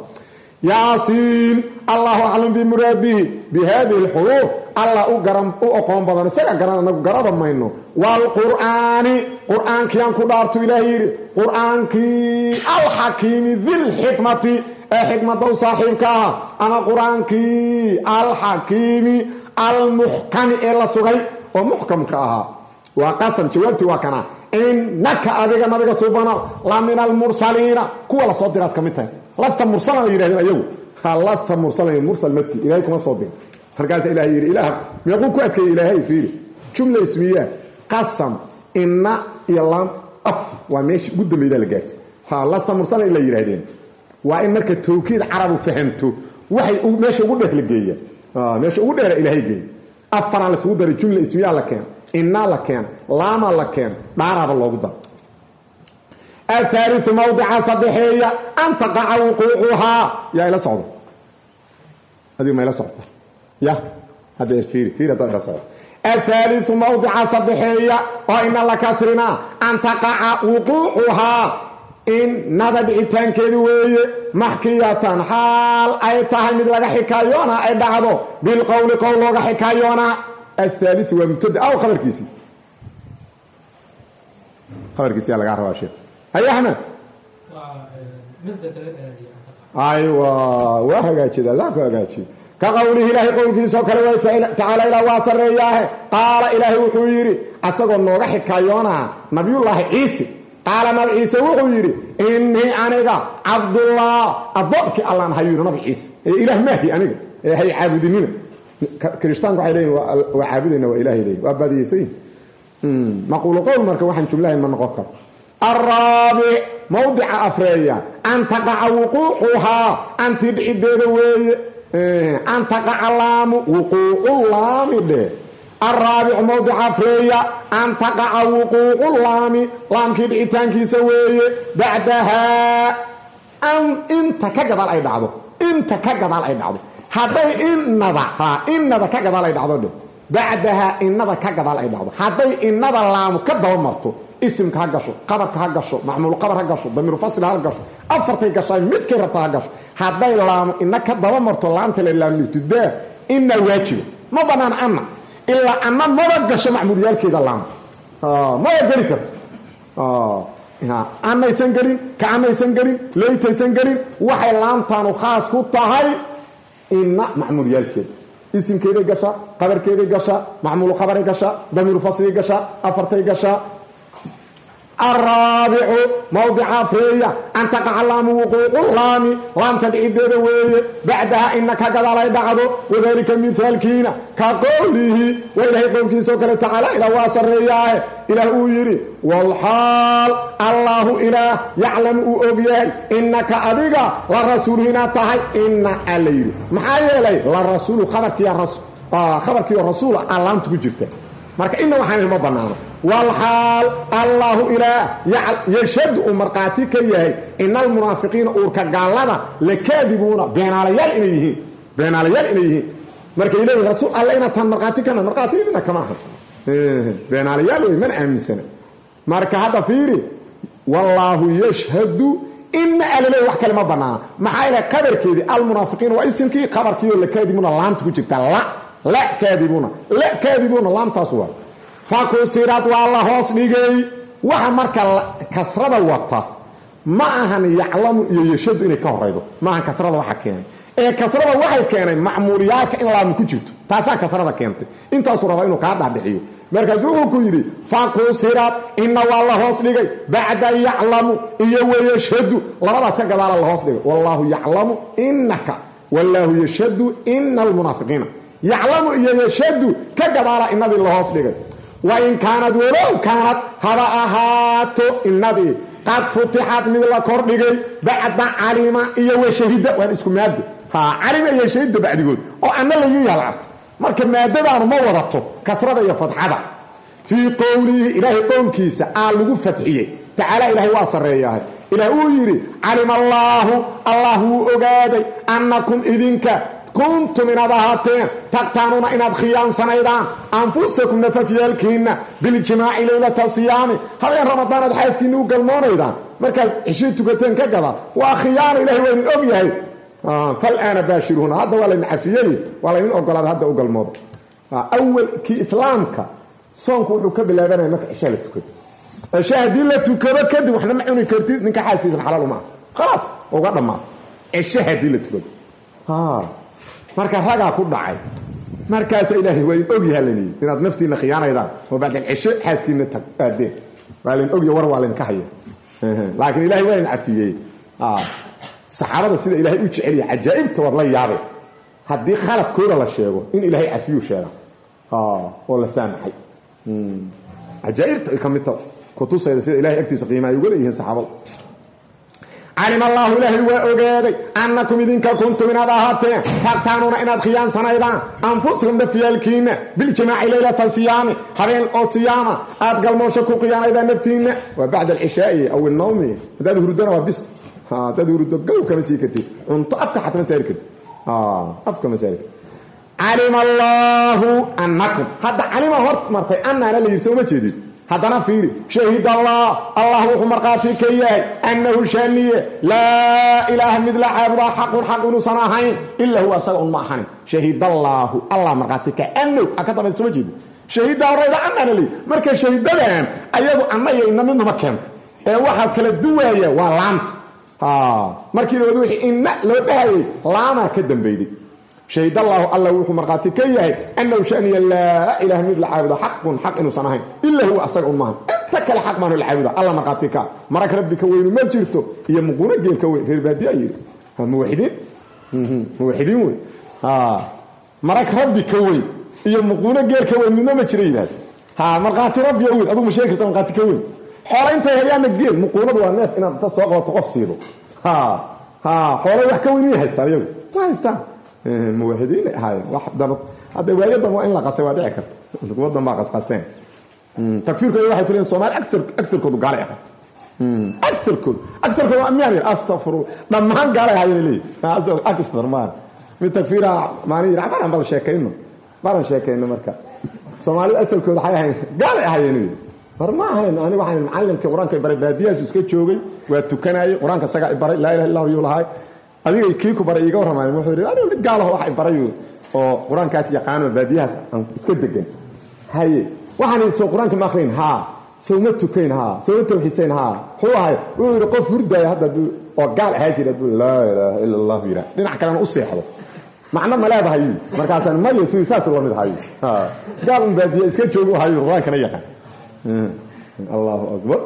yaasiin allahu aclam bimuraadihi bi haadihi alxuruuf allah u oqoon badan isaga garan anagu garaba mayno waalqur'aani qur'aankiyaan ku dhaartu ilaah yidhi qur'aankii alxakiimi dilxikmati ee xikmada u saaxiibka aha ama qur-aankii alxakiimi almuxkami ee la sugay oo muxkamka ahaa waa qasam jawaabtii waa kana innaka adiga nabiga subana la min almursaliina kuwa la soo diraad ka mid tahay lasta mursalan ay yidhahdeen ayagu lasta mursalan mursal maki ilaahay kuma soo dirin markaasa ilahay yidhi ilaah meequu ku adkeeyey ilaahay fiiri jumla ismiya qasam inna iyo lam af waa meesha ugu dambayda la gaarsi lasta mursalan ila yidhahdeen waa in marka tawkiid carabu fahamto waxay meesha ugu dheer la geeya meesha ugu dheera ilaahay geeya afaraan laisugu daray jumla ismiyaa la keena innaa la keena laamaa la keena dhaaraaba loogu daro ahaaliu mawdica saddexeeya an taqaca wuquucuhaa yaa ila socda adiga ma ila socota ya hadda fiiri haddaad ila socda ahaaliu mawdica saddexeeya oo ina la kasrinaa an taqaca wuquucuhaa innada dhicitaankeedi weeye maxkiyatan xaal ay tahay mid laga xikaayoonaa ay dhacdo bilqowli qowl looga xikaayoonaa ahaaliu waa mubtada aw khabarkiisiyaa lagaa rabaa sheekh haya axmed أيوة وهجاجد الله كهجاجد كقوله إلهي قولك سوكله تعالى إلى واصر إياه قال إلهي وحويري أسقوا النوغة حكايونا نبي الله عيسى قال نبي عيسى وحويري إني أنيقا عبد الله أضبك الله نحيونا نبي عيسى إله ماهي أنيقا هي عابدين كريستان عليه وعابدين وإلهي ليه وأبادي يسين نقول قول مركب واحد جملة من نقكر الرابع موضع أفريا أن تقع وقوعها أن تبعي الدروي أن تقع اللام وقوع اللام ده الرابع موضع أفريا أن تقع وقوع اللام لام كبعي تانكي سوي بعدها أن انت كقضى الأي بعضه انت كقضى الأي بعضه هذا إنذا كقضى الأي بعضه بعدها إنذا كقضى الأي بعضه هذا إنذا اللام كقضى ومرته اسمك هقشو قبرك هقشو معمول قبر هقشو ضمير فصل هقشو أفرتي قشاي متك ربطا هقشو هذا اللام إنك دمرت اللامت اللام اللي بتداه إن الواجب ما بنان أنا إلا أنا ما بقشو معمول يالك إذا اللام ما يقريك أنا يسنقرين كأنا يسنقرين ليت يسنقرين وحي اللام تانو خاص كتاهي إن معمول يالك اسم كده قشا قبر كده قشا معمول قبر قشا ضمير فصل قشا أفرتي قشا الرابع موضع فرية أن تقع اللام وقوع اللام لام تبعيد دوية بعدها إنك هكذا يبعضه وذلك مثال كينا كقوله وإلهي قوم سوكرة تعالى إلى واصر رياه إله يري والحال الله إله يعلم أبيه إنك أبيك للرسول هنا تهي إن أليري محايا لي للرسول خبرك يا رسول خبرك يا رسول اللام تكجرته marka inna waxaan ilmo banaano wal hal allah ila yashhad marqati ka yahay inal munafiqiina urka gaalada lakadibuna beenalayal inayhi marka ilaahay rasuul allah ina tan marqati kana marqati ina kama aha beenalayal way man aaminsana marka hada fiiri wallahu yashhadu inna alilay wax kale ma banaana maxaa ila qadarkeedi al munafiqiina wa ismkii qabarkii lakadibuna laanta ku jirta لا كاذبون لام تاسوا فكسرت والله هوس دغي waxa marka kasrada wata ma ahan yaclam yashad inay ka horeydo ma ahan kasrada waxa keenay ee kasrada waxay keenay macmuuliyaalka in laam ku jirto taasa kasrada keentay intaas raba inuu ka dhaadhiyo markaas uu ku yiri fakusirat inna wallahu hoos dhigay ba'da ya'lamu iyo yashhadu labadaas ka gadaal Allah hoos dhigay wallahu ya'lamu innaka wallahu yashhadu innal munafiqina يعلم يشهد كقدارة النبي الله أصدقائي وإن كانت ولو كانت هذا النبي قد فتحت من الله كوردقائي بعد علم يشهد وأن اسكم يبدو علم يشهد بعد يقول وأن الله يلعب مركب ما يدبع ما وضبطه كسرة يفتحها في قوله إلهي قول كيسة آلغو فتحيه تعالى إلهي واصر رياه إلهي يري علم الله أغادي أنكم إذنك كنتم من أبهاتين تقتانون إن خيان سنيدان أنفسكم نففيالكين بالجماع ليلة الصيام هذا رمضان الحيسكين وقلمون أيضا مركز عشيتو كتين كقضا وأخيان إلهي وين الأبيهي فالآن باشرون هذا ولا نعفيالي ولا نقول هذا وقلمون أول كي إسلامك صنك وحكب الله بنا إنك عشاء لتكد عشاء دي لتكد كد وإحنا معوني كرتين إنك حاسكيس الحلال ومعه خلاص وقضا معه عشاء دي لتكد marka raga ku dhacay markaas ilaahay way og yahay inaad naftiina khiyaanayda oo baad cisho xaaskiina tagdeen waalin og war waalin ka hayo laakiin ilaahay way afiyay saxaabada sida ilaahay u jecel yahay ajaa'ibta war la yaabay hadii khaladkooda la sheego in ilaahay afiyo sheega oo la saamaxay ajaa'ibta kamita kutusayda sida ilaahay agtiisa qiimaha ugu leeyahay saxaabada علم الله إلهي وأغادي أنكم إذن كنتم من أبهاتين تقتانون إن خيان سنيدان أنفسهم دفيالكين بالجماع ليلة الصيام حبين أو صيام أبقى الموشكو قيان إذا نفتين وبعد العشاء أو النوم هذا هردنا وبس هذا هردنا قلو كمسيكتي انت أبقى حتى مسارك أبقى مسارك علم الله أنكم هذا علم هرت مرتي أننا اللي يسوي جديد هذا نفيري شهد الله مرقاتي كياه أنه شانية لا إله مثل عبد حق نصناهين إلا هو سلع معهن شهد الله مرقاتي كأنه أكتب يسوي جديد شهد الله أننا لي مركز شهد لهم أيضا أننا إن منه ما كانت واحد كلا دوايا ولانت markii loo wixii inna loo dhahay laama ka dambeeyay شهد الله الله وحو مرقاتي كيهي أنه شأني لا إله مثل عابده حق إنه صنعين إلا هو أصدق أمهم أنت كل حق مانو العابده الله مرقاتي كا مرق ربي كوين ما جرته هي مقونة جيل كوين في البادية يري موحدين موحدين مرق ربي كوين هي مقونة جيل كوين من ما جرين هذا مرقاتي ربي يقول أبو مشاكل مرقاتي كوين حوالي انت هيام الجيل مقونة والناس إنا تسوق وتقصيره حوالي وحكوين يهستا يقول ما يهستا موحدين هاي واحد هذا وايضا وين لا قسوا دعك وضم ما قسقسين تكفير كل واحد كلين صومال اكثر كود قال اكثر كود امير استغفر لما قال هاي لي اكثر ما من تكفير ماني رعبان عم بشيكينه بارن شيكينه marka Soomaali asalkooda waxay ahayn gaal ay ahayn farmaahan ani waxaan macallimka quraanka baray baadiyaas iska joogay waa tukanay quraanka saga baray la ilaha illa huwa lahay adiga kii ku baray iga waramaay wuxuu yiri aniga mid gaal ah wax barayo oo quraankaas yaqaan baadiyaas iska degan haye waxaan soo quraanka ma akhrin soo ma tukayn soo tawxiisayn wuxuu ahay uu yiri qof hurday hadda oo gaal ah jira la ilaha illa allah yira dhinac kale u seexdo macna ma leedahay markaasaan ma yeesay saas loo mid hayo gaal baadiya iska joogo hayo quraanka yaqaan Allahu akbar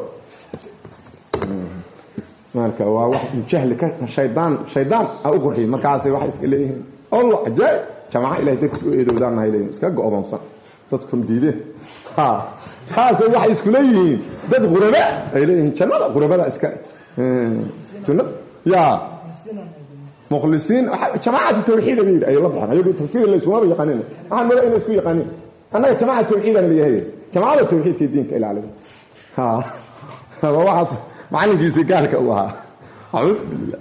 marka waa wax jahli ka shaydaan au qurxi markaas wax iska leeyahay Allah ajaay jamaa ilaahay dadku eedowdaan ma leeyahay iska go'doonsan dadku diideen taas wax isku leeyihiin dad quraba ay leeyihiin jannada qurabada iska jannada ya مخلصين جماعه التوحيد اي لبحنا ايغو تفسير اللي سوى يقانين waxaan mala inay isku yaqaaneen annaga جماعه التوحيد اللي yahay جماعه التوحيد في دينك الى علم waxaas macallinkiisa gaalka u ahaa a'uud billah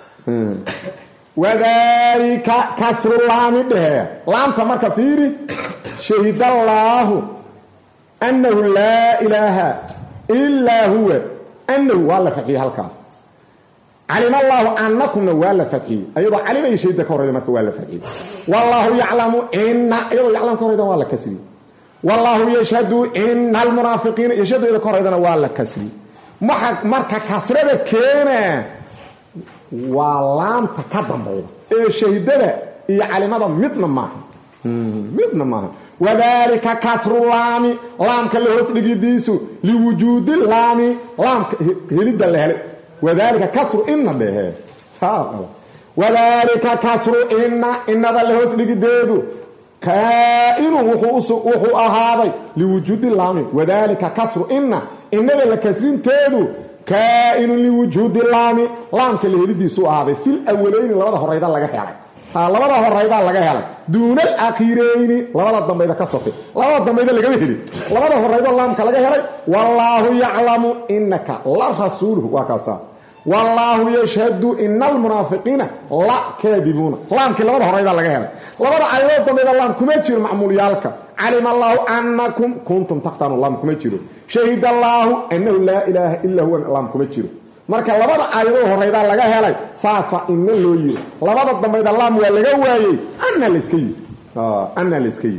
wadaalika kasru laami dhahe laamta marka fiiri shahidallahu annahu la ilaha illa huwa annahu wala faqiih halkaas علم الله أنكم ولا فقيه أيضا علم يشهد كوريدا marka wala فقيه والله يعلم إن أيضا يعلم كوريدا ولا كسري والله يشهد إن المنافقين يشهد إذا كوريدا ولا كسري marka kasrada keena waa laamta ka dambayda ee shahiidada iyo calimada midna maaha wadaalika kasru laami laamka la hoos dhigidiisu li wujuudi laami laamka helida la helay wadaalika kasru inna behe wadaalika kasru inna la hoos dhigideedu kaa'inu wuxuu ahaaday li wujuudi laami wadaalika kasru inna la kasrinteedu kaa'inu li wujuudi laami laamka la helidiisu ahaaday fil awwalayn labada horeyda laga helay labada horeyda laga helay duuna al-akhirayni labada dambayda ka sokay labada dambayda laga heli labada horeyda laamka laga helay wallahu ya'lamu innaka la rasuluhu wa kasa wallahu yashhadu innal munafiqina la kadibuna laamka labada horeyda laga helay labada ayood dambayda laam kuma jiro macmuuliyalka علم الله أنكم كنتم تختارون الله كما جيرو شهد الله أنه لا إله إلا هو الله كما جيرو marka labada aayado horeyda laga helay saasa in loo yiri labada dambayda laam waa laga waayay anna liskay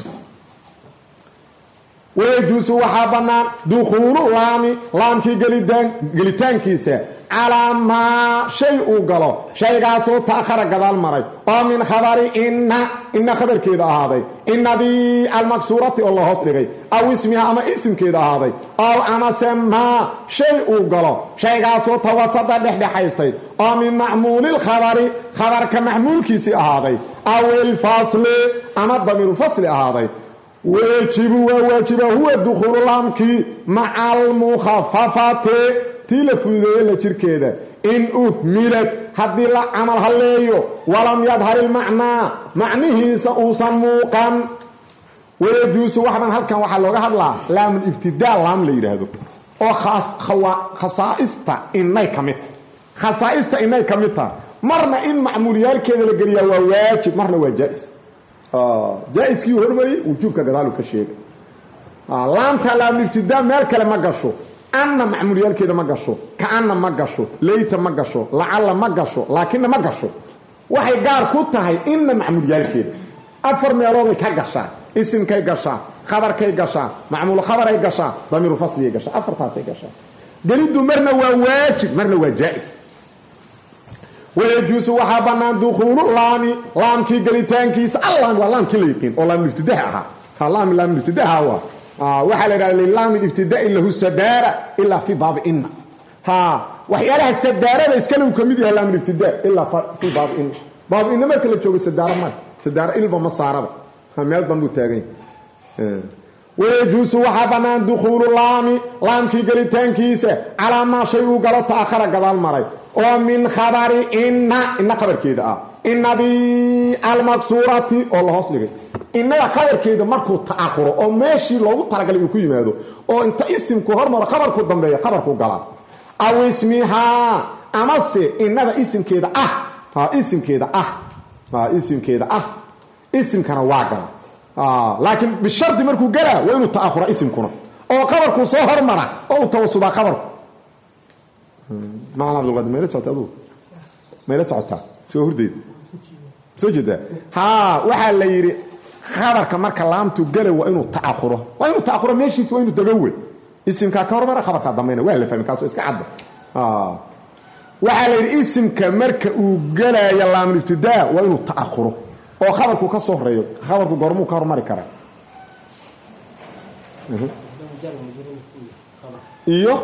ويجوز وحبنا دخول لامكي gelitaankiisa على ما شيء قالوا شيء قاسو تأخر قدال مري ومن خبر إن خبر كده هذا إن دي المكسورة الله أصلي أو اسمها أما اسم كده هذا أو أما سمها شيء قالوا شيء قاسو توسط لحد حيستي ومن معمول الخبر خبر كمعمول كيسي هذا أو الفصل أما الضمير الفصل هذا واجب هو دخول لامكي مع المخففات تلفوذيه لا جيركيدا ان اثمرت حدي لا عمل هليو ولم يظهر المعنى معنيه سموقا ويجوز وحنا halkan waxa looga hadlaa laam ibtidaa laam la yiraahdo oo khasaa'ista inay kamita marna in macmuuliyalkeeda la galiyo waa waajib marna waa jaa'is jaaiskii hormari wujubka gadaalu ka sheegay laamta laam ibtidaa meel kale ma gasho أنا معمول يالكيدا ما قشو كأنا ما قشو ليت ما قشو لعل ما قشو لكن ما قشو وحي قار كوتاهي إن معمول يالكيدا أفر ميالوغي كاقشا اسم كي قشا خبر كي قشا معمول خبر كي قشا ضمير فصل كي قشا أفر فاسي قشا دليدو مرنا واجب مرنا وجائز wayajuusu waxaa bannaan dukhuulu laami laamkii gelitaankiisa allaami waa laamkii la yiqiin oo laamulibtidaha ahaa laamulibtidaha waxaa la idhahda lilaami ibtidaai lahu sadaara ilaa fi baabi inna waxyaalaha sadaarada iskale uu ka mid yahay laamulibtidaa ilaa fi baabi inna baabi inna marka la joogo sadaaro male sadaaro ilba ma saaraba meel danbuu taagan yahay wayajuusu waxaa bannaan dukhuulu laamkii gelitaankiisa calaa maa shay uu galo ta'akhara gadaal maray oo min khabari inna khabarkeeda ah innadii almaksuurati oo la hoos dhigay innada khabarkeeda markuu ta'akhuro oo meeshii loogu talagalay uu ku yimaado oo inta isimku hormaro khabarku dambeeya khabarku galaa aw ismihaa amase innada isimkeeda isimkana waa gala laakiin bishardi markuu galaa waa inuu ta'akhura isimkuna oo khabarku soo hormara oo uu tawasudaa khabarku macna abdulqaadir meela socota adugu meela socotaa soo hurdeed soo jeedaa waxaa la yidhi khabarka marka laamtu gala waa inuu ta'akhuro meeshiisa waa inuu dagowe isimkaa ka hormara khabarkaa dambayna waa la fahmi kaasoo iska cadda waxaa la yidhi isimka marka uu galaayo laamulibtidaa waa inuu ta'akhuro oo khabarku ka soo horeeyo khabarku goormuu ka hormari karaa iyo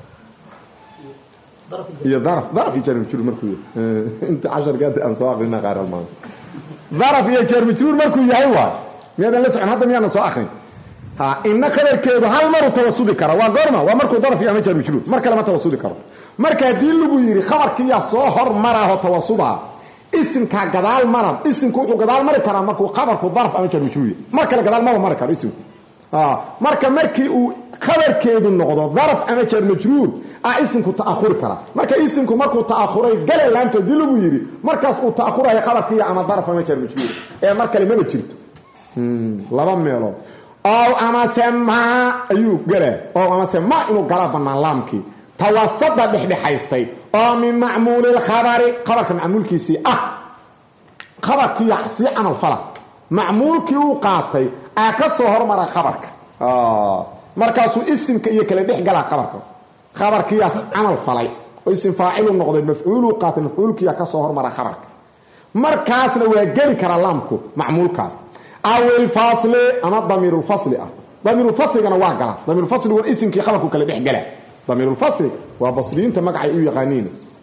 daraf iyo jar majruur markuu yahay inta 10 aan soo aqrina qaar almaan daraf iyo jar majruur markuu yahay waa miyaadan la socon hadda miyaanan soo aqrin inna khabarkeedu hal mar tawasudi kara waa goorma waa markuu daraf iyo jar majruur mar kale ma tawasudi karo marka hadii lagu yiri khabarkiya soo hormara oo tawasuda isimka gadaal mara isimku wuxuu gadaal mari karaa markuu khabarku daraf ama jar majruur mar kale gadaal ma mari karo isimku markii uu khabarkeedu noqdo daraf ama jar majruur isimku ta'akhuri kara marka isimku markuu ta'akhuray gala laamta dii lagu yiri markaas uu ta'akhurayo khabarkiya ama daraf ama jar majruur mar kale ma jirto laba meelo oo ama sama ayuu gala oo ama sama inuu gala banaan laamkii tawasada dhexdhexaystay oo min macmuulil khabari khabarka macmuulkiisii khabarkii si amal fala macmuulkii uu qaatay ka soo hormara khabarka markaasuu isimka iyo kala dhex gala khabarkiyaas amal falay oo isim faacilu noqday mafcuulu qaatay mafcuulkii ka soo hormara khabarka markaasna waa geli kara laamku macmuulkaas awil fasli ama damirul fasli damirul fasligana waa gala damirul fasli waa isimkii khabarku kala dhex gala ضمير الفصل وبصريين مقعي او يقانين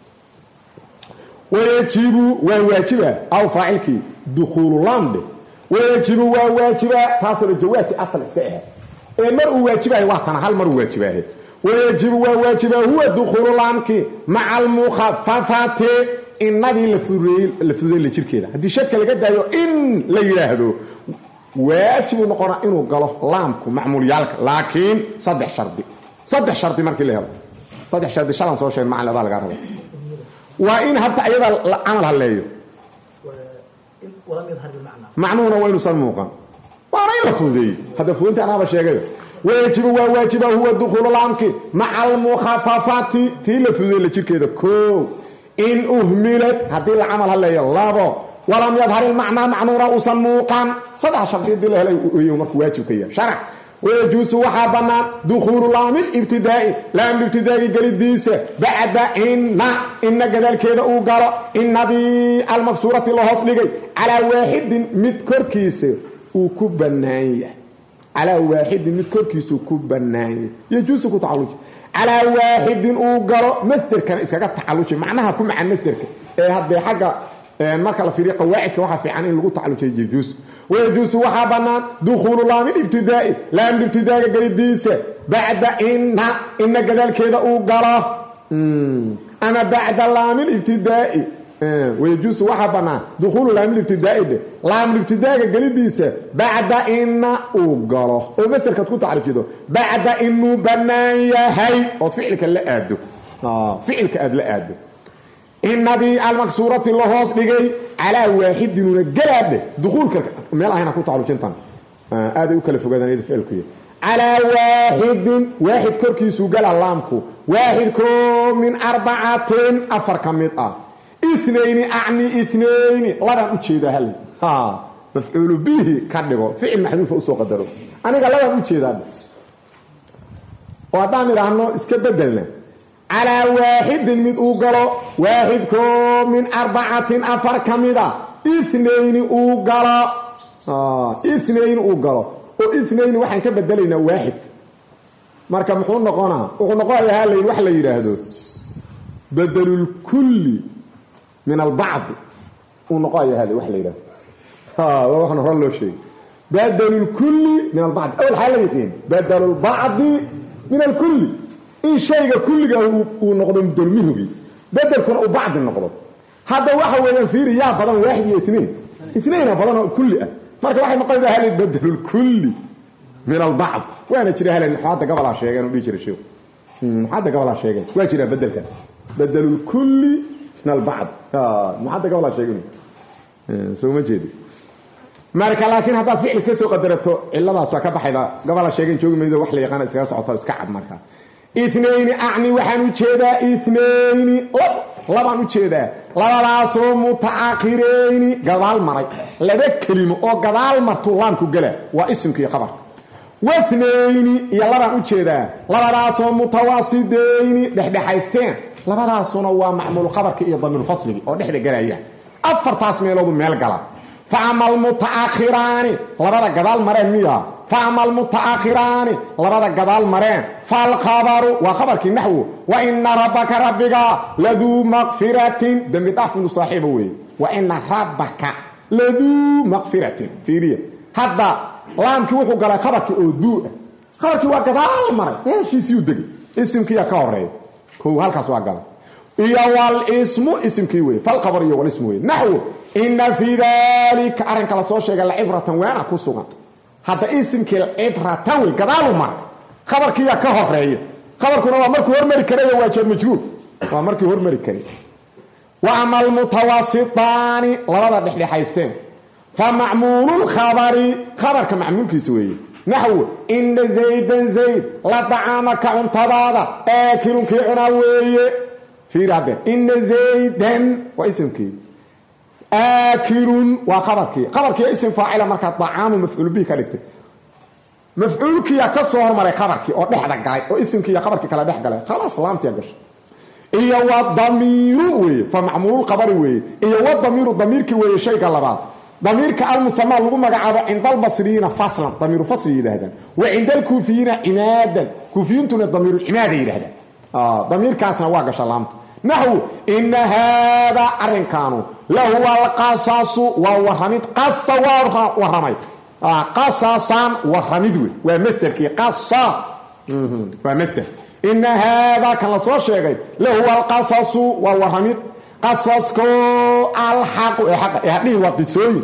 ويجب وواجب او فاعلك دخول لامد ويجب وواجب تصل الجواز اصل اسكه مر واجبه وقتنا هل مر واجبه ويجب وواجب هو دخول لامك مع المخففات الذي لفظي لجيركيدا hadii shadka laga daayo in la yiraahdo waajib noqona inuu galo laamku macmuuliyalka laakiin saddex shardi markii la helo saddex shardi shalan soo sheeg macna laga rabo waa in habta ayada amal haleeyo wala mid hadii macnuuna waa inuu san muuqan waa in la fuudeey hada fuudinta anaba sheegayo waajiba huwa dukhul laamki ma'a al mukhaffafati til fuudeey la jirkeeda ko in uhmilat hadii la amal haleeyo labo wala mid hadii macna macnuura usan muuqan saddex shardi dil helayo markuu waajib ka yahay sharac ويجوز وحابنا دخول لام الابتدائي لام الابتدائي قلديسة بعد إن قدر كذا وقال إن بي المكسورة الله أصلقي على واحد مذكر كيس وكبناية على واحد مذكر كيس وكبناية يجوز كتعلق على واحد وقال مصدر كان إسكاك تعلق معناها كم عن مصدر هذا حاجة marka la fiiriyo qawaacid waxa fiican in lagu tacalujiyo juz ويجوز وحابنا دخول لام الابتدائي لام الابتدائي قريديسة بعد إن قدر كذا وقال أنا بعد لام الابتدائي ويجوز وحابنا دخول لام الابتدائي لام الابتدائي قريديسة بعد إن وقال ومثل كتكون تعرف كده بعد إنه بنايا هاي وفعلك اللي أدو فعلك أدو أدو النبي المكسورة الله أصلقي على واحد ونقلب دخول ميلا هنا كنت عارف جنتان هذا يكلف قدنا يدفع الكوية على واحد كركيس وقال اللامكو واحد كو من 4 أفر كميطة 2 أعني 2 لا أتشي ده هلي مفعول به كدغو فعل محذوف او سو قدرو انيغا لا أتشي ده وادان رانو اسك بدلنا على واحد من أوقلو واحد كو من 4 أفر كمدا 2 أوقلو 2 أوقلو و2 waxaan ka bedelayna واحد marka muxuu noqonaa wuxuu noqonayaa wax la yiraahdo badalul kulli min al-ba'd uu noqonayaa wax la yiraahdo waxaan hor loo sheegay badalul kulli min al-ba'd awal xal yaqeen badalul ba'd min al-kulli in shayga kulliga uu noqdo mudalmihi badalkuna uu ba'd noqdo hada waxa weeyaan fiiriyaa badan واحد iyo 2 badan oo kulli ah marka waxay noqonaysaa hal badalul kulli من البعض وانا جري هلا حتى قبل شيغان ودي جري شيء حتى قبل شيغان واجري بدلك بدل الكل من البعض حتى قبل شيغان سو ما جيدي marka laakiin hada ficil iska soo qadarato iladaas ka baxayda gobol sheegin joogi meedo wax la yaqaan iska socoto iska cad marka اثنين اعني waxaan u jeedaa 2 labaan u jeedaa labadaas oo mutaakhireen gadaal maray laba kelimo oo gadaal martu laan ku gala waa ismkii khabar واثنين يا لبان u jeedaa labadaas oo mutawaasideen dhexdhexaysteen labadaasuna waa macmuul khabarka iyo damiir fasliga oo dhexda galaya afartaas meelood meel gala fa'amal mutaakhirani labada gadaal mareen miya fa'amal mutaakhirani labada gadaal mareen fal khabaru wa khabarki nahwu wa inna rabbaka rabbiga ladu maghfiratin dambi dhaafnu saaxiibo way wa inna rabbaka ladu maghfiratin fiiriya hadda laamki wuxuu galay khabarki oo duu khabarki waa gadaal maray heeshiisi u degay ismkiya ka horeey ko halkaas waa galay iyo wal ismu ismki way fal khabar iyo wal ismu way nahwu inna fi dhalika aranka la soo sheegay la ibratan waana ku sugan hadda ismki la ibratan way gadaal maray khabarki ya ka horeey khabarkuna waa markuu hormari karay waa jeer majruur waa markii hormari karay wa amal mutawassitani labada dhexdhexaysteen فمعمول الخبر خبر كمعمول كيسوي نحو إن زيدا زيد لطعامك انتظاظا آكل كي عناوي في رابع إن زيدا واسم كي آكل وخبر كي خبر كي اسم فاعل مركة طعام مفعول به كالكتب مفعول كي يكسر مري خبر كي أو نحدك قاي أو اسم كي خبر كي كلا نحدك خلاص سلامت يا قش إيا والضمير وي فمعمول الخبر وي إيا والضمير الضمير كي وي شيء كاللبات ضميرك المسمى لغو مغعابا عند البصريين فصلا ضمير فصل يلهدان وعند الكوفيين عنادا كوفيين تون الضمير عنادا يلهدان ضمير كاسنا واقش اللامت نحو إن هذا أرنكانو لهو القصص وورهميد قصة وورهميد قصصا وورهميد ومستر كي قصة ومستر إن هذا كان لصور شيء لهو القصص وورهميد قصصكو الحق يعني وقصوي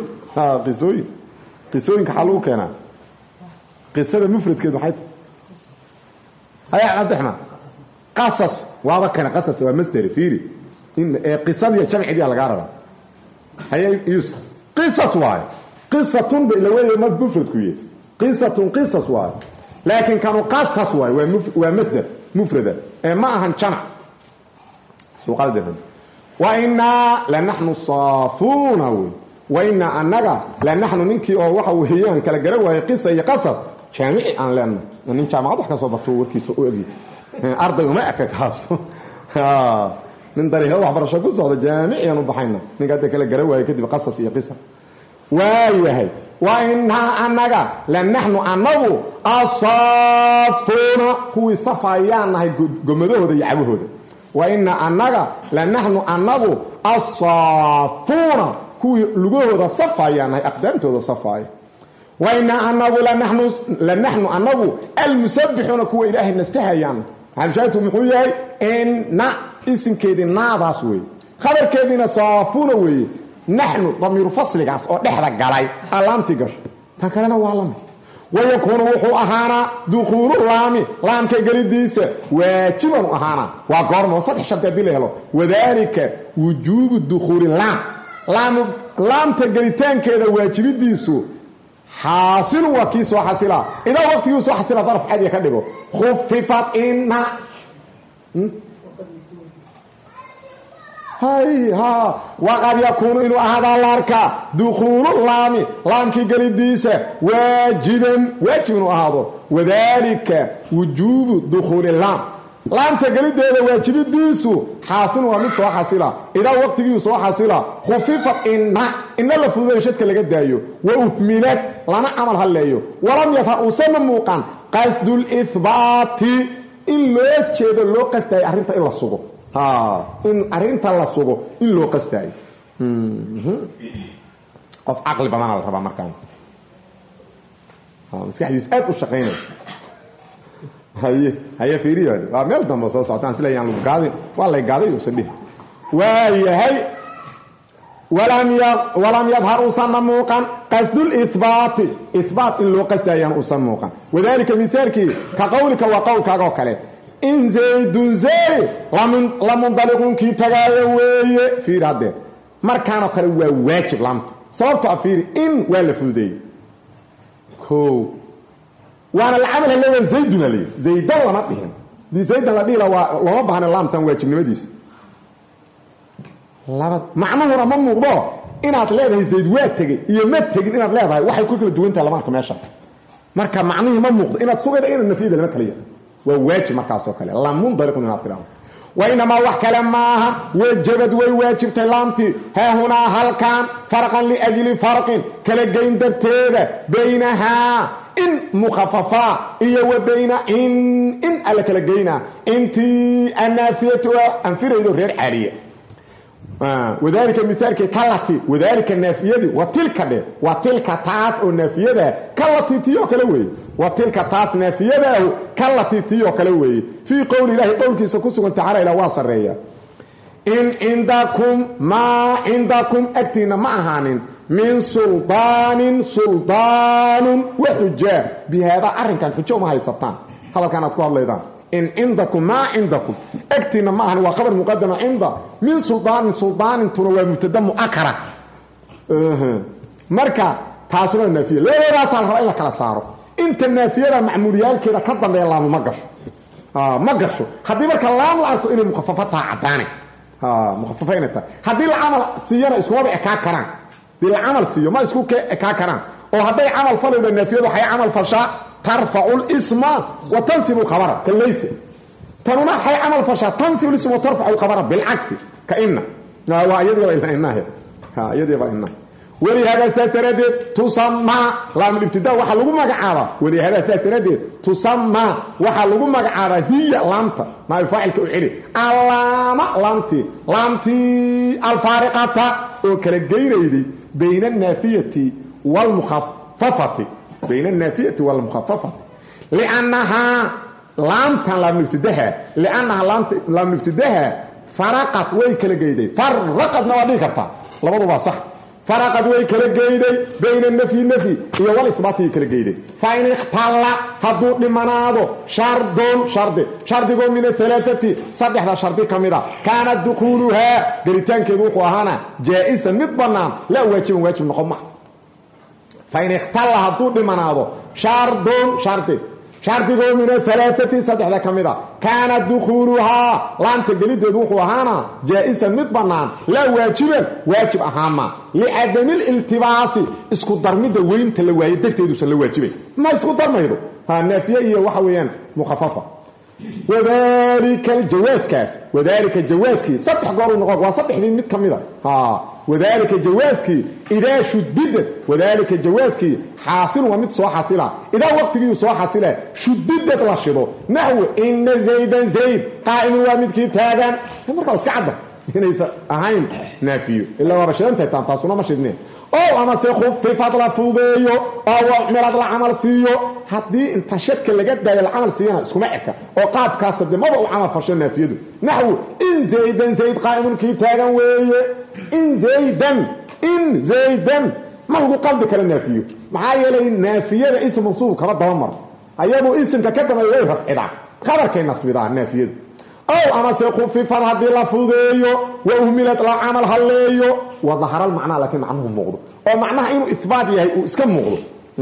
قصوي كحلو كنا قصه مفرد كده حيت هيا عبد الرحمن قصص واضح كان قصص ومصدر فيري ان قصه يا جمع دي على غرض هيا يوسف قصص واي قصه بلوي مفرد كويس قصص واي لكن كانوا قصص واي ومصدر مفرد ما هن جمع سو قال ده وإنا لنحن الصافون وإنا أننا لنحن ننكي أو وحا وهيان كلا جروا قصة يقصص جامعي أن لنا من جامعة ضحكة صدقته وركي سؤالي أرض يومئك خاص من طريقة الله برشا قصة جامعي نضحينا من قد كلا جروا يكتب قصص يقصة وإيهي وإنا أننا لنحن أنه الصافون هو صفايان هاي قمدوه دي يعبوه دي وإن أننا لنحن أنه الصافون كوي لغوه صفايا أقدامته صفايا وإن أنه لنحن أنه المسبحون كوي إله نستهيان هل شايتوا محوية إن اسم كيدي ناضاس وي خبر كيدينا صافون وي نحن ضمير فصل قاس أو نحرق علي اللام تقر فكرنا وعلم ويكون وحو أهانا دخول اللام لام كقريديس واجبا أهانا وقرم وصدح شرط دي وذلك وجوب دخول اللام لام تقريتان كده واجبيديسو حاصل وكيسو حاصلا إذا وقت يوسو حاصلا ظرف حد يكدبه خففت إنها هاي ها وقد يكون إنه هذا الأركا دخول اللام كي قريديسة واجبا هذا وذلك وجوب دخول اللام laamta gelideeda waajibidiisu xaasin waa mid soo xasila idaa waqtigii soo xasila khufifat inna la fududeeyo shadka laga daayo wa ukmilat lana amal haleeyo walam yafa usama muuqan qasdul ithbaati in loo jeedo loo qastay arinta in la sugo in arinta la sugo in loo qastay qof aqli badan la raba markaan maskaxdiis aad u shaqeynay هيا فيريو هذا ميل دم soo soctaan sila yaan lagu gaadin waa la gaaday saddex waayahay walam yadhar usammuqan qasdul ithbat in loo qastayaan usammuqan wadaalika mithaalki ka qawlika wa qawlkaaga kale in zaydun zayd lamun daliqun ki tagaayo weeye fiirade markaan kale waa waajib laamta sababta afiiri in waa la fuudeey ko وانا العمل اللي زيدنا لي زيدان لما دحين دي زيدان لا ديلا لما باهنا لامتان واجبنimadiis laba macnuhu ma muuqdo inaad leedahay zayd waa tagay iyo ma tagin inaad leedahay waxay ku kala duwantaa lama arko meesha marka macnuhu ma muuqdo inaad sugayda in nafiyada lama kaliya waa waajib markaas oo kale la mun dariiqun inaad tiraahdo وإنما وحكى لما وجبت ويواجبت لامتي ها هنا هل كان فرقا لأجل فرق كالجين درتيبه بينها إن مخففة إيه وبين إن ألا كالجينا انتي النافية وأنفر إذو غير عالية وذلك مثال كالتي وذلك النافية دي وتلك تاس النافية دي كالتي تيو كالوي وتلك تاس نافية دي كالتي تيو كالوي في قول الله قولك سكسوا تعالى إلى واصل ريا إن عندكم ما عندكم أكتنا معهان من سلطان وحجاب بهذا أرن كان حجو ما هي سلطان هذا كانت قول الله إن عندكم ما عندكم اكتنا معهن وخبر مقدمة عند من سلطان تنوى متدم أكرا مركا تاسونا النافية لا راسا الرأي لك لسارو انت النافية معموليان كده كدن يا الله مقرشو هذه مركا الله لأركو إني مخففتها عداني مخففين انت هذه العمل سيانا اسمه بإكاكران دي العمل سيو ما اسمه إكاكران وهذا عمل فلو النافية وحي عمل فشاء ترفع الاسم وتنسب الخبر كالليس تنونا حي عمل فشا تنسب الاسم وترفع الخبر بالعكس كأن يدغب إلا إنها يدغب إنها ولهذا ساتردد تسمى لام الابتداء وحلقوا مقعارة ولهذا ساتردد تسمى وحلقوا مقعارة هي لامتا ما يفعل كأعلي لامتي الفارقة وكالجيريدي بين النافية والمخففة بين النافية والمخففة لأنها لم نبتدها فرقت ويكل جيدي فرقت نوادي كرتا لبضوا صح فرقت ويكل جيدي بين النفي والإثبات يكل جيدي فإن اختل هدو لمناضو شرد من الثلاثة صدح شرد كاميرا كانت دخولها قريتان كذوق وهانا جائزا مطبنا لا واجب نقوم فإن اختل هدو لمناضو شرطه من الثلاثة صدح كاميرا كانت دخولها لان تقليد يدوخ وهانا جائزا مطبنا لا واجب أهاما لعدم الالتباس اسكو درميد وين تلواي دكتيدو سلواجبي ما اسكو درميدو النافية هي وحويان مخففة وذلك الجواز كي صدح قارو نقاق وصدح دين مت كاميرا وذلك الجوازكي إذا شددت وذلك الجوازكي حاصل ومت سوا حاصلة إذا وقتك سوا حاصلة شددت لشده نحو إن زيد قائم ومتكي تاغان مركز سعادة هنا أهين نافيو إلا ورشدان تتانتصونا مشدنين أو أما سيخف في فضل فوضيو أو عمل العمل سيو هذه انت شك اللي قد العمل سينا اسكو معك وقاب كاسد ما بقوا عمل فشل نافيدو نحو إن زيد قائم كي تاغان ويه إن زيدا ما هو قلبك للنافيو معايا لي النافية اسم منصوب كما دمر أيامه اسم ككتب يوفق إدعا خبر كي نصب إدعا النافية أو أما سيقوم في فرح دي لفظيو وأهملت العمل هالليو وظهر المعنى لكن معناه مغضو ومعناه إنه إثبات يهي اسكم مغضو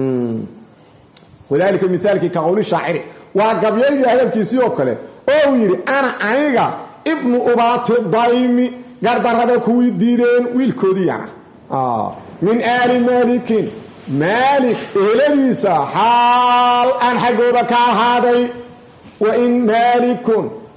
وذلك المثال كقول الشاعر وقبل هذا الكيسيو كله أو يري أنا أيغا ابن أبات الضيمي قردر كوي ديرين ويلكودي يعني من آل مالك إهلديسا حال أن حقودك هذا وإن مالك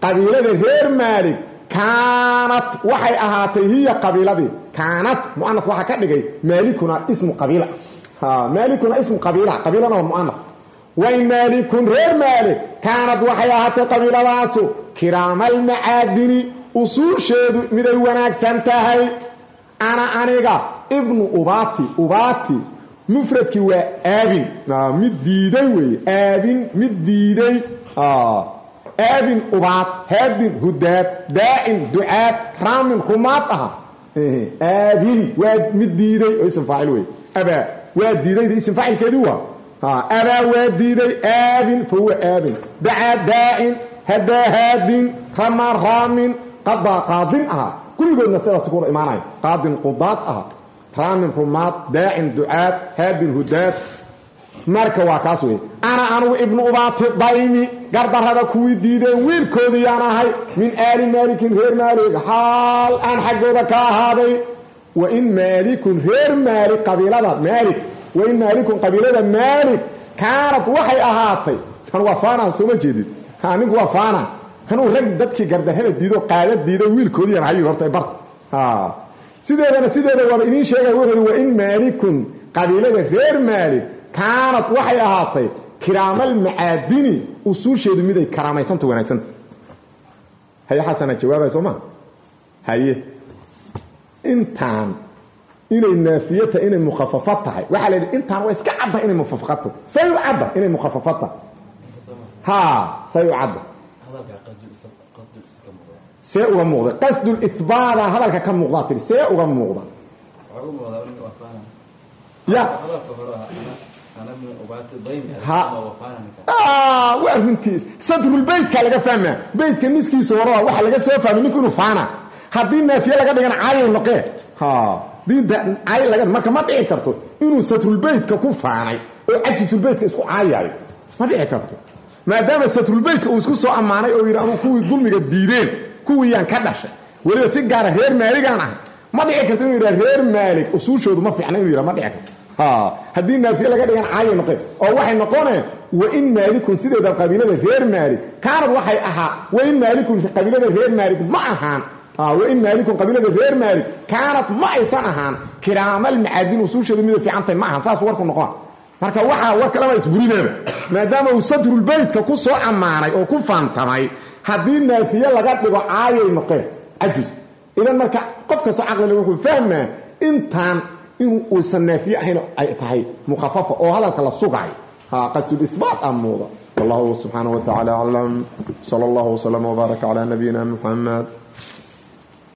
قبيلة غير مالك كانت وحي أهاتي هي قبيلة كانت مؤنث وحا كدغي مالكنا اسم قبيلة مالكنا اسم قبيلة مؤنث وإن مالك غير مالك كانت وحي أهاتي قبيلة راسو كرام المعادن أصول شيد من الوناك سنتهي أنا ابن أباتي مفردك هو آبن مديدي وي آبن مديدي آبن أبات هابن هداد دائن دعاء رام خماطها آبن واد مديدي اسم فاعل وي أبا واد ديدي اسم فاعل كدوها أبا واد ديدي آبن فهو آبن دعاء دائن هدا هاد خمار خام قضى قاضنها كل قلنا سيرا سكور إيمانين قاضن قضاتها رام خماط دائن دعاء هاد هداد marka waa kaas weey anu ibn ubaati daymi gardarada ku diiday wiilkoodii aan ahay min aali malikin reer malik hal aan xaqooda ka ahaaday wa in malikun reer malik qabiilada malik wa in malikun qabiilada malik kaanat waxay ahaatay kan waa faana soo ma jeedid anigu waa faana kan uu rag dadkii gardarada diido qaadad diiday wiilkoodii aan ahay hortay bar sideedana waa inii sheegay wuxuu wa in malikun qabiilada reer malik كانت وحي أهاتي كرام المعادن أصول شيء ميدي كرامي سنت وناكسنت هيا حسنا جوابها سوما هيا انتان إن النافية إن المخففات وحالي انتان ويسكا عبا إن المخففات سيعبا إن المخففات سيعبا سيئو مغضى قصد الإثبات هذا كم مغضى سيئو مغضى يا وارنتيس صدر البيت كان لغا فهمه بيت كنيسكيسا ورا waxa laga soo fahmay ninku faana hadii naafiya laga dhigan caayo noqee diin caayo laga marka ma dhici karto inuu sadrul baytka ku faanay oo ajisul baytka isku caayay ma dhici karto maadaama sadrul baytka uu isku soo amaanay oo yiraahdo kuwii dulmiga diideen kuwii aan ka dhashay waliba si gaar ah reer maaligan ah ma dhici karto inuu yiraahdo reer maalik usuushoodu ma fiicna inuu yiraahdo ma dhici karto هذه النافية لقد كان عاين نقي أو وحي نقونه وإن مالك سيدة قبيلة غير مالك كانت وحي أها وإن مالك قبيلة غير مالك معها وإن مالك قبيلة غير مالك كانت معي سنها كرام المعادين وسوشة الميدة في عنطي معها ساس وركم نقاه marka waxa war kala isburinaba maadaama uu sadrul baytka ku soo amaanay oo ku faantamay hadii naafiya laga dhigo caayay noqay ajis idan marka qof kasto aqal wuxuu fahmaa intaan إنه النافية هنا أي مخففة أو هذا كلا سقعي قصد الإثبات أموضة والله سبحانه وتعالى أعلم صلى الله وسلم وبارك على نبينا محمد